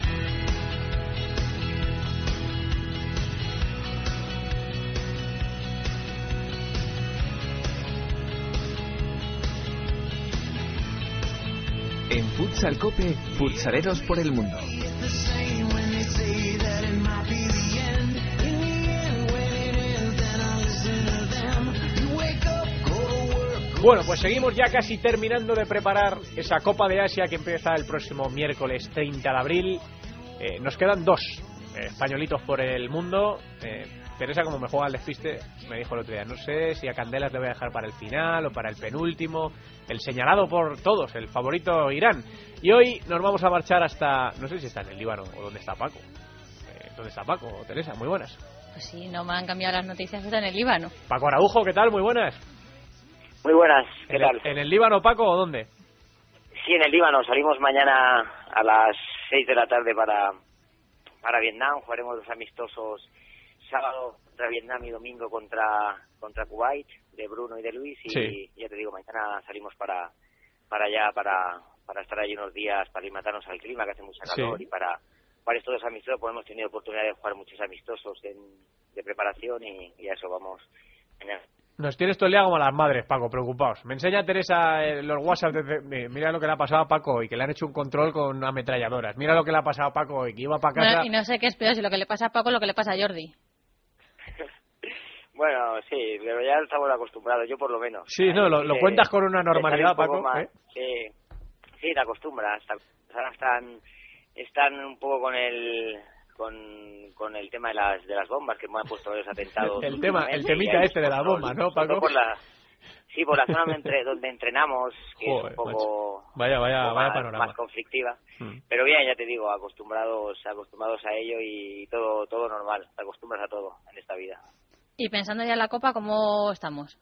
En Futsal Cope, futsaleros por el mundo. Bueno, pues seguimos ya casi terminando de preparar esa Copa de Asia que empieza el próximo miércoles treinta de abril. Eh, nos quedan dos eh, españolitos por el mundo. Eh, Teresa, como me juega al despiste, me dijo el otro día, no sé si a Candelas le voy a dejar para el final o para el penúltimo, el señalado por todos, el favorito Irán. Y hoy nos vamos a marchar hasta, no sé si está en el Líbano o dónde está Paco. Eh, ¿Dónde está Paco? Teresa, muy buenas. Pues sí, no me han cambiado las noticias, está en el Líbano. Paco Araujo, ¿qué tal? Muy buenas. Muy buenas, ¿qué ¿En tal? el, ¿En el Líbano, Paco, o dónde? Sí, en el Líbano. Salimos mañana a las seis de la tarde para, para Vietnam. Jugaremos los amistosos sábado contra Vietnam y domingo contra contra Kuwait, de Bruno y de Luis. Y sí. Ya te digo, mañana salimos para para allá, para, para estar allí unos días, para matarnos al clima, que hace mucha calor, sí. y para, para estos dos amistosos, pues hemos tenido oportunidad de jugar muchos amistosos en, de preparación y, y a eso vamos mañana. Nos tienes todo el día como a las madres, Paco, preocupados. Me enseña Teresa eh, los WhatsApp de, de, mira lo que le ha pasado a Paco hoy, que le han hecho un control con ametralladoras. Mira lo que le ha pasado a Paco hoy, que iba para casa... Bueno, y no sé qué es peor, si lo que le pasa a Paco o lo que le pasa a Jordi. Bueno, sí, pero ya estamos acostumbrados, yo por lo menos. Sí, no, lo, lo cuentas con una normalidad, un Paco. Más, ¿eh? Sí, sí, te acostumbras. Ahora están, están un poco con el... Con, con el tema de las de las bombas que me han puesto los atentados. el tema, el temita este de la bomba, ¿no, Paco? Por la, sí, por la zona donde, entre, donde entrenamos, que Joder, es un poco, macho. Vaya, vaya, un poco vaya más, panorama. más conflictiva. Hmm. Pero bien, ya te digo, acostumbrados acostumbrados a ello y todo todo normal. Te acostumbras a todo en esta vida. Y pensando ya en la Copa, ¿cómo estamos?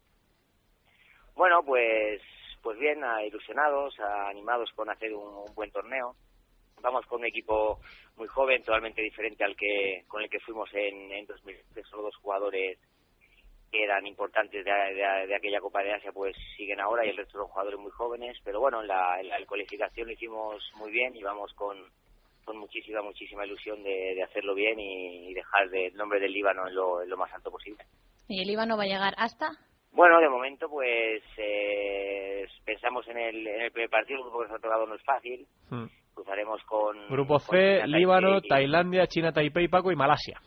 Bueno, pues pues bien, ilusionados, animados con hacer un, un buen torneo. Vamos con un equipo muy joven, totalmente diferente al que con el que fuimos en, en dos mil trece. Solo dos jugadores que eran importantes de, de, de aquella Copa de Asia pues siguen ahora, y el resto son jugadores muy jóvenes. Pero bueno, en la, en la cualificación lo hicimos muy bien y vamos con, con muchísima, muchísima ilusión de, de hacerlo bien y, y dejar de, el nombre del Líbano en lo, en lo más alto posible. ¿Y el Líbano va a llegar hasta...? Bueno, de momento pues eh, pensamos en el, en el primer partido, el grupo que nos ha tocado no es fácil. Hmm. Cruzaremos con... Grupo C, con China, Líbano, Taipei, Tailandia, China, Taipei, Paco, y Malasia.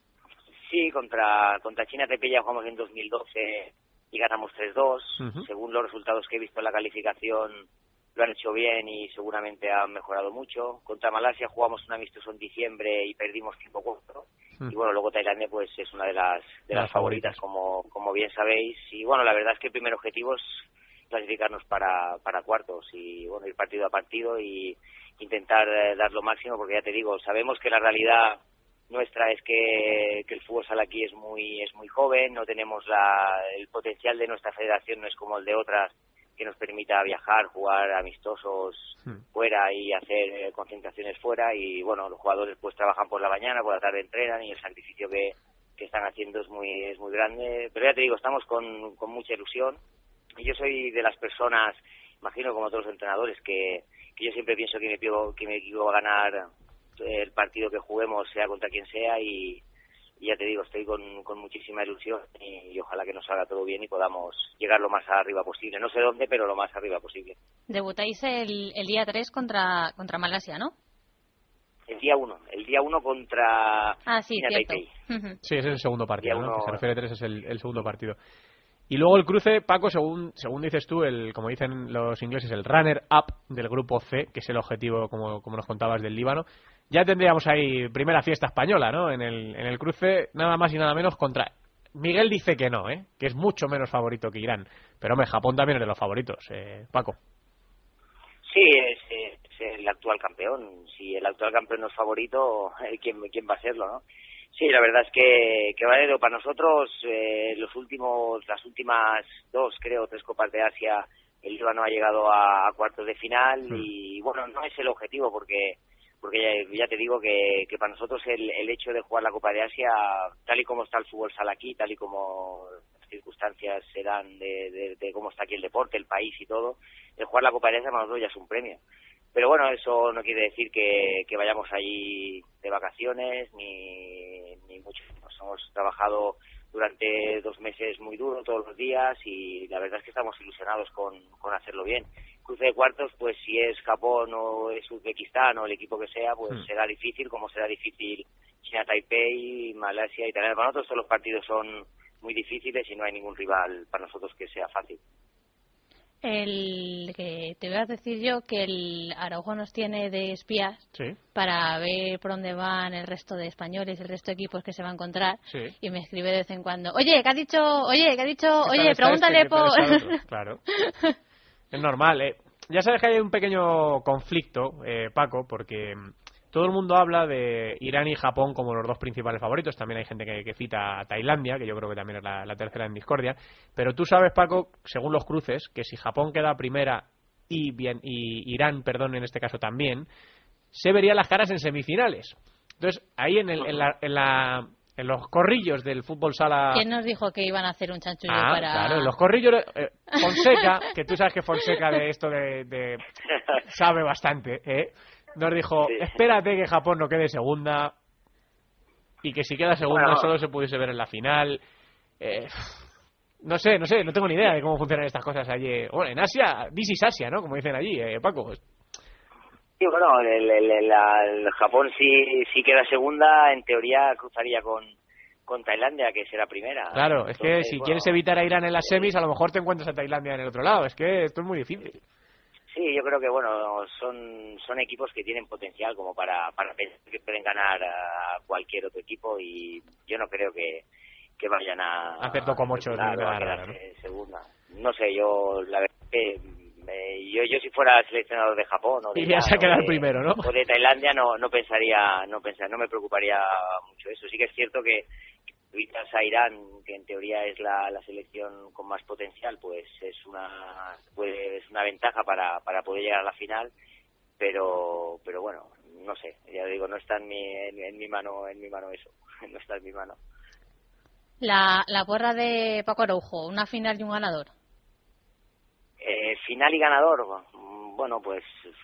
Sí, contra contra China, Taipei ya jugamos en dos mil doce y ganamos tres dos. Uh-huh. Según los resultados que he visto en la calificación, lo han hecho bien y seguramente han mejorado mucho. Contra Malasia jugamos un amistoso en diciembre y perdimos cinco cuatro. Uh-huh. Y bueno, luego Tailandia pues es una de las de las, las favoritas, favoritas, como como bien sabéis. Y bueno, la verdad es que el primer objetivo es clasificarnos para para cuartos y bueno, ir partido a partido y intentar eh, dar lo máximo, porque ya te digo, sabemos que la realidad nuestra es que, que el fútbol sala aquí es muy es muy joven, no tenemos la el potencial de nuestra federación, no es como el de otras que nos permita viajar, jugar amistosos hmm. fuera y hacer eh, concentraciones fuera. Y bueno, los jugadores pues trabajan por la mañana, por la tarde entrenan y el sacrificio que, que están haciendo es muy es muy grande. Pero ya te digo, estamos con, con mucha ilusión y yo soy de las personas, imagino como todos los entrenadores, que que yo siempre pienso que mi equipo, que mi equipo va a ganar el partido que juguemos, sea contra quien sea, y, y ya te digo, estoy con, con muchísima ilusión y, y ojalá que nos salga todo bien y podamos llegar lo más arriba posible. No sé dónde, pero lo más arriba posible. Debutáis el, el día tres contra contra Malasia, ¿no? El día uno, el día uno contra ah, sí, China, cierto. Taipei. Uh-huh. Sí, ese es el segundo partido, uno... ¿no? Que se refiere a tres, es el, el segundo partido. Y luego el cruce, Paco, según según dices tú, el como dicen los ingleses, el runner-up del grupo C, que es el objetivo, como, como nos contabas, del Líbano. Ya tendríamos ahí primera fiesta española, ¿no? En el, en el cruce, nada más y nada menos contra Miguel dice que no, ¿eh? Que es mucho menos favorito que Irán. Pero, hombre, Japón también es de los favoritos, eh, Paco. Sí, es, es el actual campeón. Si el actual campeón no es favorito, ¿quién, quién va a serlo, no? Sí, la verdad es que, que vale, para nosotros eh, los últimos, las últimas dos, creo, tres Copas de Asia, el Líbano ha llegado a, a cuartos de final mm. y, bueno, no es el objetivo porque porque ya, ya te digo que, que para nosotros el, el hecho de jugar la Copa de Asia, tal y como está el fútbol sala aquí, tal y como las circunstancias se dan de, de, de cómo está aquí el deporte, el país y todo, el jugar la Copa de Asia para nosotros ya es un premio. Pero bueno, eso no quiere decir que, que vayamos allí de vacaciones, ni, ni mucho. Nos hemos trabajado durante dos meses muy duro todos los días y la verdad es que estamos ilusionados con, con hacerlo bien. Cruce de cuartos, pues si es Japón o es Uzbekistán o el equipo que sea, pues mm. será difícil, como será difícil China, Taipei, Malasia y Tailandia. Para nosotros todos los partidos son muy difíciles y no hay ningún rival para nosotros que sea fácil. El que te voy a decir yo que el Araujo nos tiene de espías sí. para ver por dónde van el resto de españoles, el resto de equipos que se va a encontrar sí. y me escribe de vez en cuando, oye, ¿qué ha dicho? Oye, ¿qué ha dicho? Oye, pregúntale este, por... Claro, es normal, ¿eh? Ya sabes que hay un pequeño conflicto, eh, Paco, porque todo el mundo habla de Irán y Japón como los dos principales favoritos. También hay gente que, que cita a Tailandia, que yo creo que también es la, la tercera en discordia. Pero tú sabes, Paco, según los cruces, que si Japón queda primera y, bien, y Irán, perdón, en este caso también, se verían las caras en semifinales. Entonces, ahí en, el, en, la, en, la, en los corrillos del fútbol sala... ¿Quién nos dijo que iban a hacer un chanchullo ah, para...? Claro, en los corrillos... Eh, Fonseca, que tú sabes que Fonseca de esto de, de sabe bastante, ¿eh? Nos dijo, sí. espérate que Japón no quede segunda y que si queda segunda bueno. solo se pudiese ver en la final. Eh, no sé, no sé, no tengo ni idea de cómo funcionan estas cosas allí. Bueno, en Asia, this is Asia, ¿no? Como dicen allí, eh, Paco. Sí, bueno, el, el, el, el Japón si, si queda segunda, en teoría cruzaría con, con Tailandia, que será primera. Claro, es Entonces, que si bueno, quieres evitar a Irán en las semis, a lo mejor te encuentras a Tailandia en el otro lado. Es que esto es muy difícil. Sí, yo creo que bueno son son equipos que tienen potencial como para para pensar que pueden ganar a cualquier otro equipo y yo no creo que, que vayan a hacer todo como ocho a quedarse ¿no? segunda. No sé, yo la verdad que eh, yo yo si fuera seleccionador de Japón o de, irías a quedar de, primero, ¿no? o de Tailandia no no pensaría no pensaría, no me preocuparía mucho eso. Sí que es cierto que evitas a Irán, que en teoría es la, la selección con más potencial, pues es una puede, es una ventaja para, para poder llegar a la final, pero pero bueno, no sé, ya digo, no está en mi, en, en mi mano en mi mano eso, no está en mi mano. La, la porra de Paco Araujo, una final y un ganador. Eh, final y ganador, bueno, pues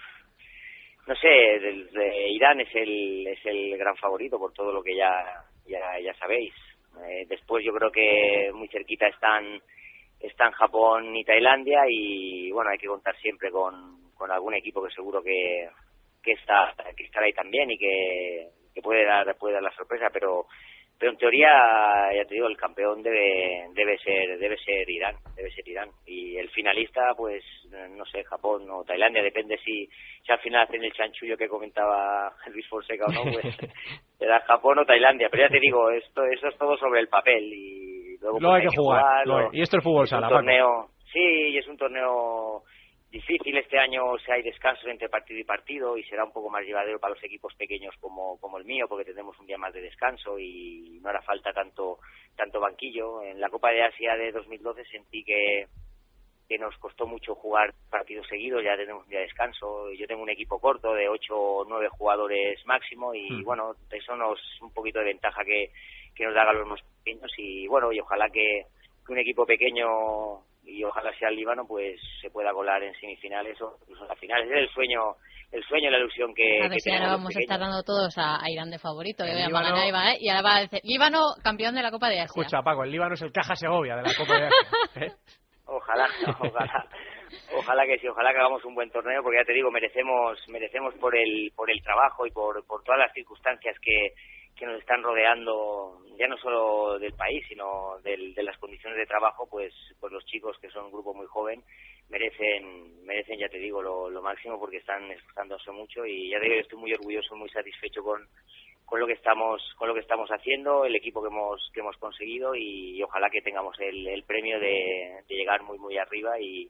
no sé, de, de Irán es el es el gran favorito por todo lo que ya ya ya sabéis. Eh, después yo creo que muy cerquita están están Japón y Tailandia y bueno, hay que contar siempre con, con algún equipo que seguro que que está que estará ahí también y que, que puede dar puede dar la sorpresa, pero pero en teoría ya te digo, el campeón debe debe ser debe ser Irán, debe ser Irán y el finalista pues no sé, Japón o Tailandia, depende si si al final hacen el chanchullo que comentaba Luis Fonseca o no, pues será Japón o Tailandia, pero ya te digo, esto eso es todo sobre el papel y luego lo pues, hay que, que jugar, jugar lo, y esto es fútbol sala, es un torneo, sí, y es un torneo difícil. Este año si hay descansos entre partido y partido y será un poco más llevadero para los equipos pequeños como como el mío, porque tendremos un día más de descanso y no hará falta tanto tanto banquillo. En la Copa de Asia de dos mil doce sentí que que nos costó mucho jugar partidos seguidos, ya tenemos un día de descanso. Yo tengo un equipo corto de ocho o nueve jugadores máximo y mm. bueno, eso nos un poquito de ventaja que, que nos da a los más pequeños y bueno, y ojalá que, que un equipo pequeño y ojalá sea el Líbano, pues se pueda colar en semifinales o incluso en las finales. Es el sueño, el sueño, la ilusión que, a ver que si ahora vamos a estar dando todos a, a Irán de favorito, que Líbano... a ganar, ¿eh? Y ahora va a decir, Líbano campeón de la Copa de Asia. Escucha, Paco, el Líbano es el Caja Segovia de la Copa de Asia. ¿Eh? Ojalá, ojalá, ojalá que sí, ojalá que hagamos un buen torneo, porque ya te digo, merecemos, merecemos por el, por el trabajo y por, por todas las circunstancias que, que nos están rodeando, ya no solo del país, sino del, de las condiciones de trabajo, pues, pues los chicos que son un grupo muy joven merecen, merecen, ya te digo, lo, lo máximo porque están esforzándose mucho y ya te digo, estoy muy orgulloso, muy satisfecho con con lo que estamos con lo que estamos haciendo, el equipo que hemos que hemos conseguido y, y ojalá que tengamos el, el premio de, de llegar muy muy arriba y,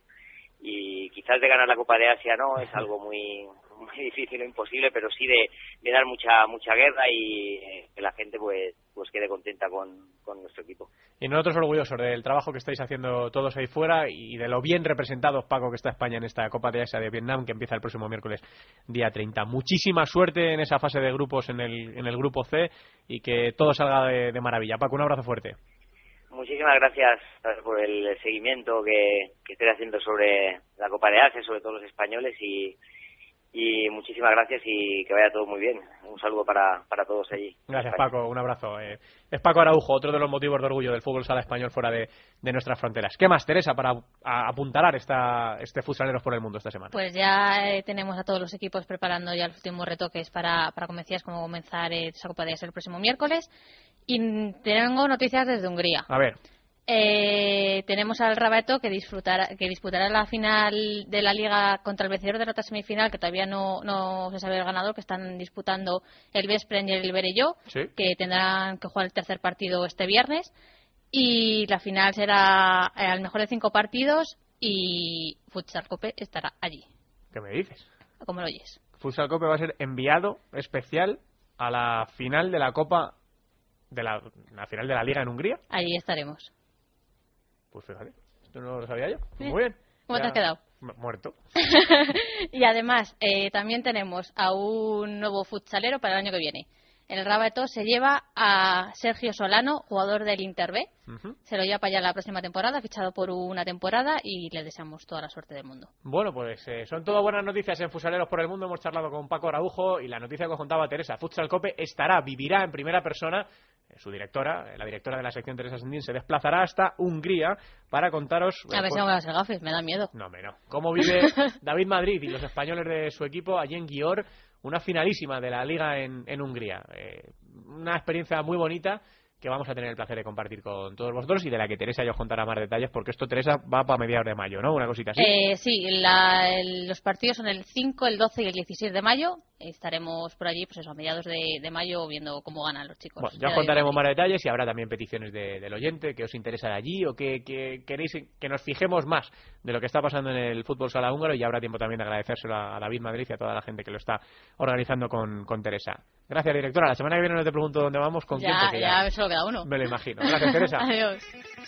y quizás de ganar la Copa de Asia no es algo muy muy difícil o imposible, pero sí de, de dar mucha mucha guerra y eh, que la gente pues pues quede contenta con, con nuestro equipo. Y nosotros orgullosos del trabajo que estáis haciendo todos ahí fuera y de lo bien representados, Paco, que está España en esta Copa de Asia de Vietnam, que empieza el próximo miércoles día treinta. Muchísima suerte en esa fase de grupos en el, en el grupo C y que todo salga de, de maravilla. Paco, un abrazo fuerte. Muchísimas gracias por el seguimiento que, que estoy haciendo sobre la Copa de Asia, sobre todo los españoles y Y muchísimas gracias y que vaya todo muy bien. Un saludo para, para todos allí. Gracias, Paco. Un abrazo. Eh, es Paco Araujo, otro de los motivos de orgullo del fútbol sala español fuera de, de nuestras fronteras. ¿Qué más, Teresa, para a, apuntalar esta, este Futsaleros por el Mundo esta semana? Pues ya eh, tenemos a todos los equipos preparando ya los últimos retoques para, para como decías, como comenzar eh, esa Copa de Asia el próximo miércoles. Y tengo noticias desde Hungría. A ver. Eh, tenemos al Rabato que disfrutará, que disputará la final de la Liga contra el vencedor de la otra semifinal, que todavía no, no se sabe el ganador, que están disputando el Veszprém y el Berelló, ¿sí? Que tendrán que jugar el tercer partido este viernes. Y la final será al mejor de cinco partidos y Futsal Cope estará allí. ¿Qué me dices? ¿Cómo lo oyes? Futsal Cope va a ser enviado especial a la final de la Copa, de la, la final de la Liga en Hungría. Allí estaremos. Pues fíjate, esto no lo sabía yo. ¿Sí? Muy bien. ¿Cómo ya... te has quedado? Muerto. Y además, eh, también tenemos a un nuevo futsalero para el año que viene. El Rabato se lleva a Sergio Solano, jugador del Inter B. Uh-huh. Se lo lleva para allá la próxima temporada, fichado por una temporada y le deseamos toda la suerte del mundo. Bueno, pues eh, son todas buenas noticias en Futsaleros por el Mundo. Hemos charlado con Paco Araujo y la noticia que os contaba Teresa. Futsal Cope estará, vivirá en primera persona. Su directora, la directora de la sección Teresa Sendín, se desplazará hasta Hungría para contaros... A ver pues, si me vas a gafes, me da miedo. No, me no. Cómo vive David Madrid y los españoles de su equipo allí en Győr, una finalísima de la Liga en, en Hungría. Eh, una experiencia muy bonita que vamos a tener el placer de compartir con todos vosotros y de la que Teresa ya os contará más detalles, porque esto, Teresa, va para mediados de mayo, ¿no? Una cosita así. Eh, sí, la, el, los partidos son el cinco, el doce y el dieciséis de mayo. Estaremos por allí, pues eso, a mediados de, de mayo, viendo cómo ganan los chicos. Bueno, ya os contaremos más detalles y habrá también peticiones de, del oyente que os interesa de allí o que, que queréis que nos fijemos más de lo que está pasando en el fútbol sala húngaro, y habrá tiempo también de agradecérselo a, a David Madrid y a toda la gente que lo está organizando con, con Teresa. Gracias, directora. La semana que viene no te pregunto dónde vamos, con ya, quién, porque ya, ya solo queda uno. Me lo imagino. Gracias, Teresa. Adiós.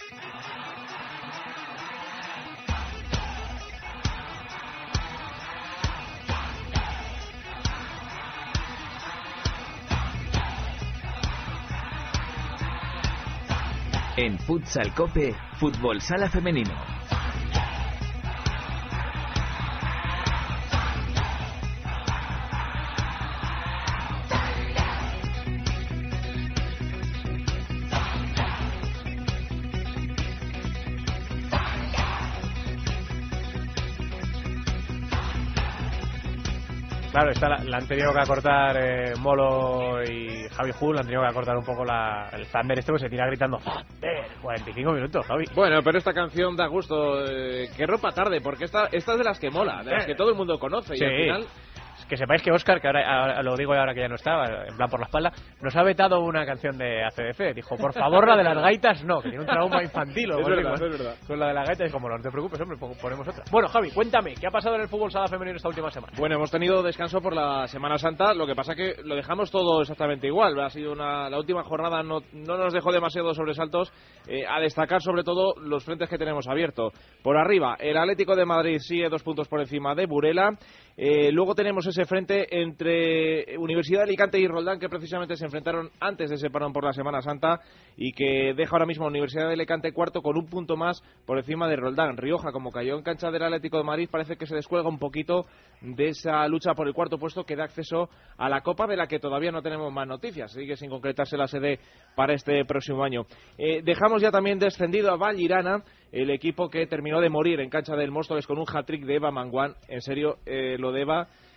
En Futsal Cope, fútbol sala femenino. Claro, esta la, la han tenido que acortar eh, Molo y Javi Hull, la han tenido que acortar un poco la, el Thunder este, pues se tira gritando Thunder, cuarenta y cinco minutos, Javi. Bueno, pero esta canción da gusto, eh, que ropa tarde, porque esta, esta es de las que mola, de las que todo el mundo conoce, sí. Y al final... Que sepáis que Óscar, que ahora, ahora lo digo ahora que ya no está, en plan por la espalda, nos ha vetado una canción de A C D C. Dijo, por favor, la de las gaitas no, que tiene un trauma infantil. Es verdad, es verdad. Con la de las gaitas, y como no te preocupes, hombre, ponemos otra. Bueno, Javi, cuéntame, ¿qué ha pasado en el fútbol sala femenino esta última semana? Bueno, hemos tenido descanso por la Semana Santa, lo que pasa que lo dejamos todo exactamente igual. Ha sido una, la última jornada no, no nos dejó demasiados sobresaltos, eh, a destacar sobre todo los frentes que tenemos abiertos. Por arriba, el Atlético de Madrid sigue dos puntos por encima de Burela. Eh, luego tenemos ese frente entre Universidad de Alicante y Roldán, que precisamente se enfrentaron antes de ese parón por la Semana Santa y que deja ahora mismo a Universidad de Alicante cuarto con un punto más por encima de Roldán. Rioja, como cayó en cancha del Atlético de Madrid, parece que se descuelga un poquito de esa lucha por el cuarto puesto que da acceso a la Copa, de la que todavía no tenemos más noticias. Sigue sin concretarse la sede para este próximo año. Eh, dejamos ya también descendido a Vallirana, el equipo que terminó de morir en cancha del Móstoles con un hat-trick de Eva Manguán. En serio, eh, lo de Eva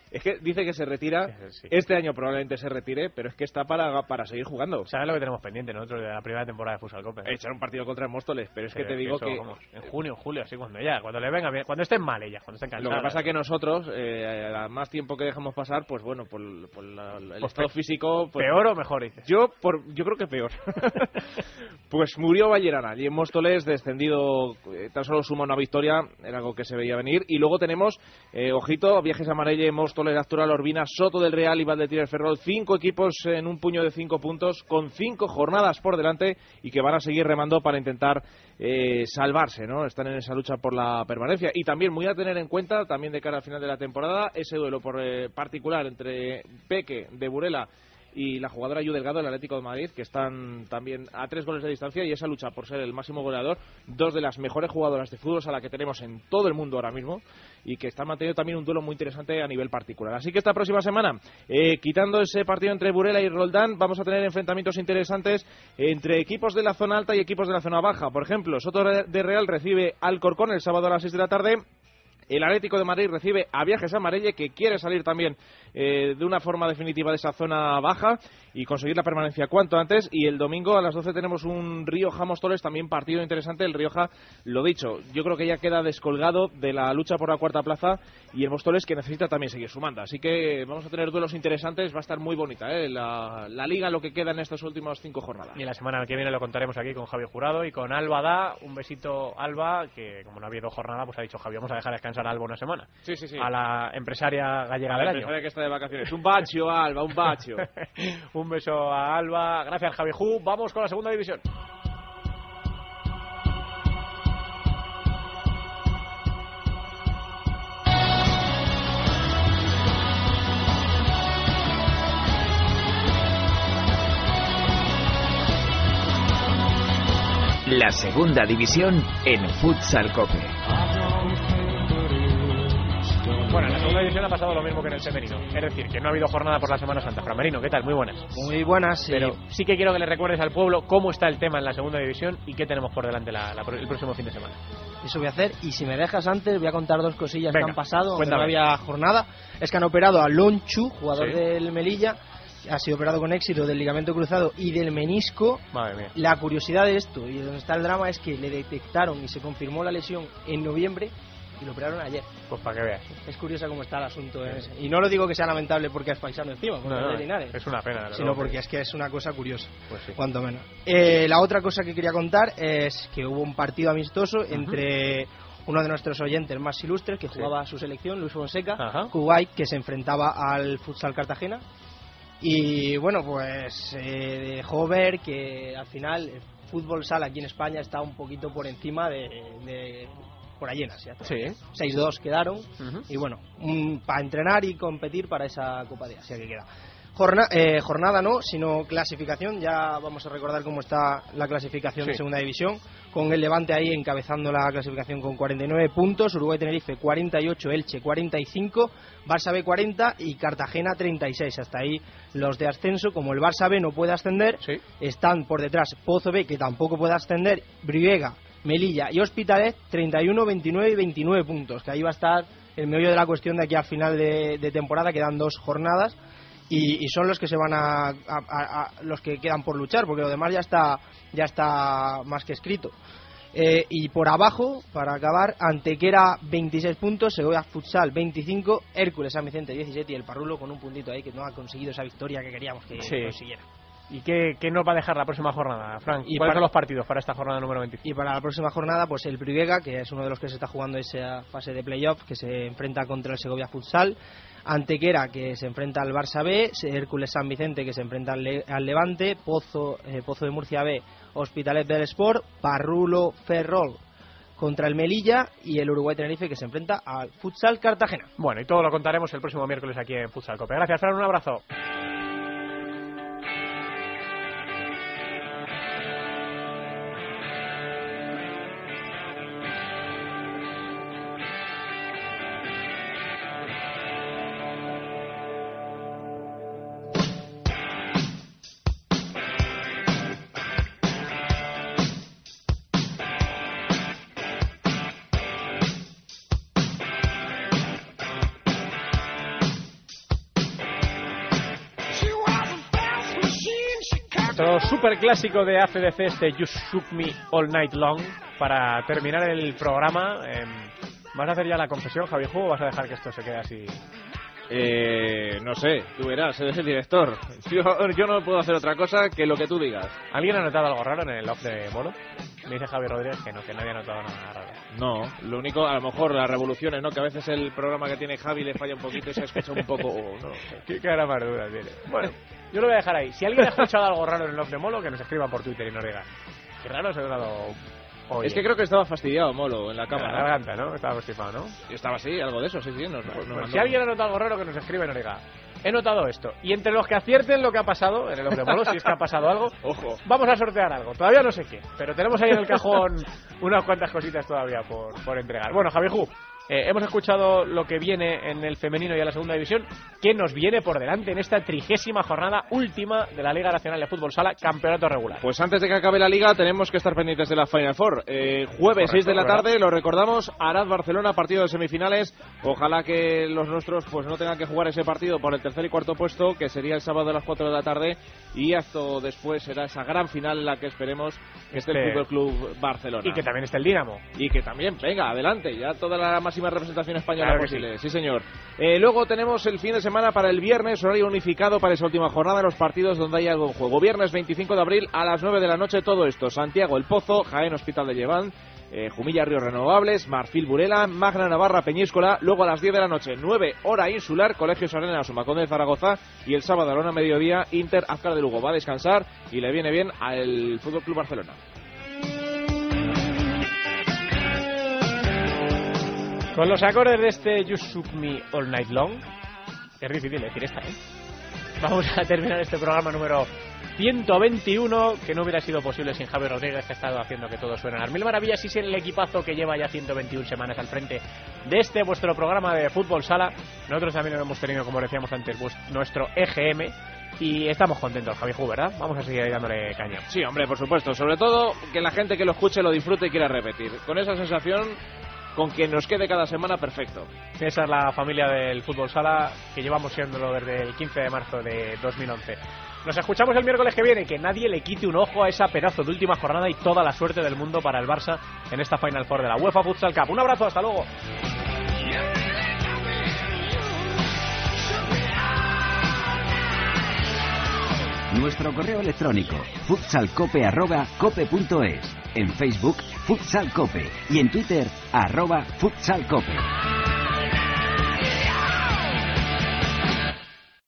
Es que dice que se retira, sí. Este año probablemente se retire, pero es que está para, para seguir jugando. ¿Sabes lo que tenemos pendiente nosotros de la primera temporada de Futsal Cope? Echar un partido contra el Móstoles, pero es pero que te digo que, eso, que... Vamos, en junio, julio, así cuando ya, cuando le venga bien, cuando estén mal ellas, cuando estén cansadas. Lo que pasa es que nosotros, eh, a más tiempo que dejamos pasar, pues bueno, por, por la, el pues estado físico... Pues, ¿peor o mejor, dices? Yo, por, yo creo que peor. Pues murió Vallerana y en Móstoles, descendido, eh, tan solo suma una victoria, era algo que se veía venir. Y luego tenemos, eh, ojito, Viajes Amarelle, Móstoles, Actoral, Orbina, Soto del Real y Valdetir Ferrol, cinco equipos en un puño de cinco puntos, con cinco jornadas por delante y que van a seguir remando para intentar eh, salvarse, ¿no? Están en esa lucha por la permanencia. Y también muy a tener en cuenta, también de cara al final de la temporada, ese duelo por eh, particular entre Peque de Burela y la jugadora Yu Delgado del Atlético de Madrid, que están también a tres goles de distancia, y esa lucha por ser el máximo goleador, dos de las mejores jugadoras de fútbol a la que tenemos en todo el mundo ahora mismo, y que están manteniendo también un duelo muy interesante a nivel particular. Así que esta próxima semana, eh, quitando ese partido entre Burela y Roldán, vamos a tener enfrentamientos interesantes entre equipos de la zona alta y equipos de la zona baja. Por ejemplo, Soto de Real recibe al Alcorcón el sábado a las seis de la tarde. El Atlético de Madrid recibe a Viajes Amarelle, que quiere salir también eh, de una forma definitiva de esa zona baja y conseguir la permanencia cuanto antes. Y el domingo a las doce tenemos un Rioja-Móstoles, también partido interesante. El Rioja, lo dicho, yo creo que ya queda descolgado de la lucha por la cuarta plaza, y el Móstoles que necesita también seguir sumando. Así que vamos a tener duelos interesantes, va a estar muy bonita ¿eh? la, la liga, lo que queda en estas últimas cinco jornadas. Y la semana que viene lo contaremos aquí con Javi Jurado y con Alba Da. Un besito, Alba, que como no ha habido jornada, pues ha dicho Javi, vamos a dejar descansar a Alba una semana. Sí, sí, sí. A la empresaria gallega a del la año. empresaria que está de vacaciones. Un bacio, Alba, un bacio. Un beso a Alba. Gracias, Javi Ju. Vamos con la segunda división. La segunda división en Futsal Cope. Bueno, en la segunda división ha pasado lo mismo que en el femenino. Es decir, que no ha habido jornada por la Semana Santa. Fran Merino, ¿qué tal? Muy buenas. Muy buenas, sí. Pero sí que quiero que le recuerdes al pueblo cómo está el tema en la segunda división y qué tenemos por delante la, la, el próximo fin de semana. Eso voy a hacer, y si me dejas antes voy a contar dos cosillas. Venga, que han pasado, cuéntame. No había jornada. Es que han operado a Lonchu, jugador ¿Sí? del Melilla. Ha sido operado con éxito del ligamento cruzado y del menisco. Madre mía. La curiosidad de esto, y donde está el drama, es que le detectaron y se confirmó la lesión en noviembre y lo operaron ayer. Pues para que veas. Es curiosa cómo está el asunto en ese. Y no lo digo que sea lamentable porque es paisano encima, porque no, no, es de Linares, es una pena, sino porque es que es una cosa curiosa, pues sí. Cuanto menos. Eh, la otra cosa que quería contar es que hubo un partido amistoso uh-huh. entre uno de nuestros oyentes más ilustres, que jugaba sí. su selección, Luis Fonseca, uh-huh. Kuwait, que se enfrentaba al Futsal Cartagena. Y bueno, pues eh, dejó ver que al final el fútbol sala aquí en España está un poquito por encima de, de por Allenas. ¿Ya? Sí. seis dos quedaron. Uh-huh. Y bueno, un, para entrenar y competir para esa Copa de Asia que queda. Jorna, eh, jornada no, sino clasificación. Ya vamos a recordar cómo está la clasificación sí. de segunda división, con el Levante ahí encabezando la clasificación con cuarenta y nueve puntos, Uruguay Tenerife cuarenta y ocho, Elche cuarenta y cinco, Barça B cuarenta y Cartagena treinta y seis. Hasta ahí los de ascenso. Como el Barça B no puede ascender, sí. están por detrás Pozo B, que tampoco puede ascender, Briega, Melilla y Hospitalet treinta y uno, veintinueve y veintinueve puntos, que ahí va a estar el meollo de la cuestión de aquí al final de, de temporada. Quedan dos jornadas. Y, y son los que se van a, a, a, a los que quedan por luchar, porque lo demás ya está ya está más que escrito. Eh, y por abajo, para acabar, Antequera veintiséis puntos, Segovia Futsal veinticinco, Hércules San Vicente diecisiete y el Parrulo con un puntito ahí que no ha conseguido esa victoria que queríamos que sí. consiguiera. ¿Y qué, qué nos va a dejar la próxima jornada, Frank? Y ¿Cuáles para, son los partidos para esta jornada número veinticinco? Y para la próxima jornada, pues el Briega, que es uno de los que se está jugando esa fase de playoff, que se enfrenta contra el Segovia Futsal, Antequera, que se enfrenta al Barça B, Hércules San Vicente, que se enfrenta al, Le al Levante, Pozo, eh, Pozo de Murcia B, Hospitalet del Sport, Parrulo Ferrol contra el Melilla y el Uruguay Tenerife, que se enfrenta al Futsal Cartagena. Bueno, y todo lo contaremos el próximo miércoles aquí en Futsal Cope. Gracias, Fran, un abrazo. superclásico de A C D C, este You Shook Me All Night Long, para terminar el programa. Eh, ¿Vas a hacer ya la confesión, Javier, o vas a dejar que esto se quede así? Eh, no sé, tú verás, eres el director. Yo, yo no puedo hacer otra cosa que lo que tú digas. ¿Alguien ha notado algo raro en el off de Molo? Me dice Javier Rodríguez que no, que nadie ha notado nada raro. No, lo único, a lo mejor las revoluciones, ¿no? Que a veces el programa que tiene Javi le falla un poquito y se escucha un poco... Oh, no. Qué cara más dura tiene. Bueno, yo lo voy a dejar ahí. Si alguien ha escuchado algo raro en el off de Molo, que nos escriba por Twitter y nos diga. Qué raro se ha dado... Oye. Es que creo que estaba fastidiado Molo en la cámara. En la garganta, ¿no? Estaba constipado, ¿no? Estaba así, algo de eso, sí, sí. Nos, nos pues mandó... Si alguien ha notado algo raro, que nos escriba y nos diga. He notado esto. Y entre los que acierten lo que ha pasado, en el hombre Molo, si es que ha pasado algo, ojo, vamos a sortear algo. Todavía no sé qué, pero tenemos ahí en el cajón unas cuantas cositas todavía por, por entregar. Bueno, Javier Ju, eh, hemos escuchado lo que viene en el femenino y en la segunda división. ¿Qué nos viene por delante en esta trigésima jornada última de la Liga Nacional de Fútbol Sala, campeonato regular? Pues antes de que acabe la Liga tenemos que estar pendientes de la Final Four. Eh, jueves Correcto, seis de la tarde, ¿verdad? Lo recordamos, Arad-Barcelona, partido de semifinales. Ojalá que los nuestros pues no tengan que jugar ese partido por el tercer y cuarto puesto, que sería el sábado a las cuatro de la tarde, y esto después será esa gran final en la que esperemos que esté el Fútbol Club Barcelona. Y que también esté el Dinamo. Y que también, venga, adelante, ya toda la máxima representación española claro posible. Sí. sí, señor. Eh, luego tenemos el fin de semana para el viernes, horario unificado para esa última jornada, los partidos donde hay algo en juego. Viernes veinticinco de abril a las nueve de la noche, todo esto. Santiago El Pozo, Jaén Hospital de Llevant, Eh, Jumilla Ríos Renovables, Marfil Burela, Magna Navarra Peñíscola. Luego a las diez de la noche, nueve hora insular, Colegios Arena Sumacón de Zaragoza. Y el sábado a la una mediodía, Inter Azcar de Lugo. Va a descansar y le viene bien al Fútbol Club Barcelona. Con los acordes de este You Shook Me All Night Long, es difícil decir esta, ¿eh? Vamos a terminar este programa número ciento veintiuno, que no hubiera sido posible sin Javier Rodríguez, que ha estado haciendo que todo suene a las mil maravillas, y sin el equipazo que lleva ya ciento veintiuna semanas al frente de este vuestro programa de Fútbol Sala. Nosotros también lo hemos tenido, como decíamos antes, nuestro E G M, y estamos contentos, Javier Ju, ¿verdad? Vamos a seguir ahí dándole caña. Sí, hombre, por supuesto, sobre todo que la gente que lo escuche lo disfrute y quiera repetir. Con esa sensación, con que nos quede cada semana, perfecto. Esa es la familia del Fútbol Sala, que llevamos siéndolo desde el quince de marzo de dos mil once. Nos escuchamos el miércoles que viene. Que nadie le quite un ojo a esa pedazo de última jornada, y toda la suerte del mundo para el Barça en esta Final Four de la UEFA Futsal Cup. Un abrazo, hasta luego. Nuestro correo electrónico futsalcope arroba cope punto es, en Facebook Futsal Cope y en Twitter arroba futsalcope.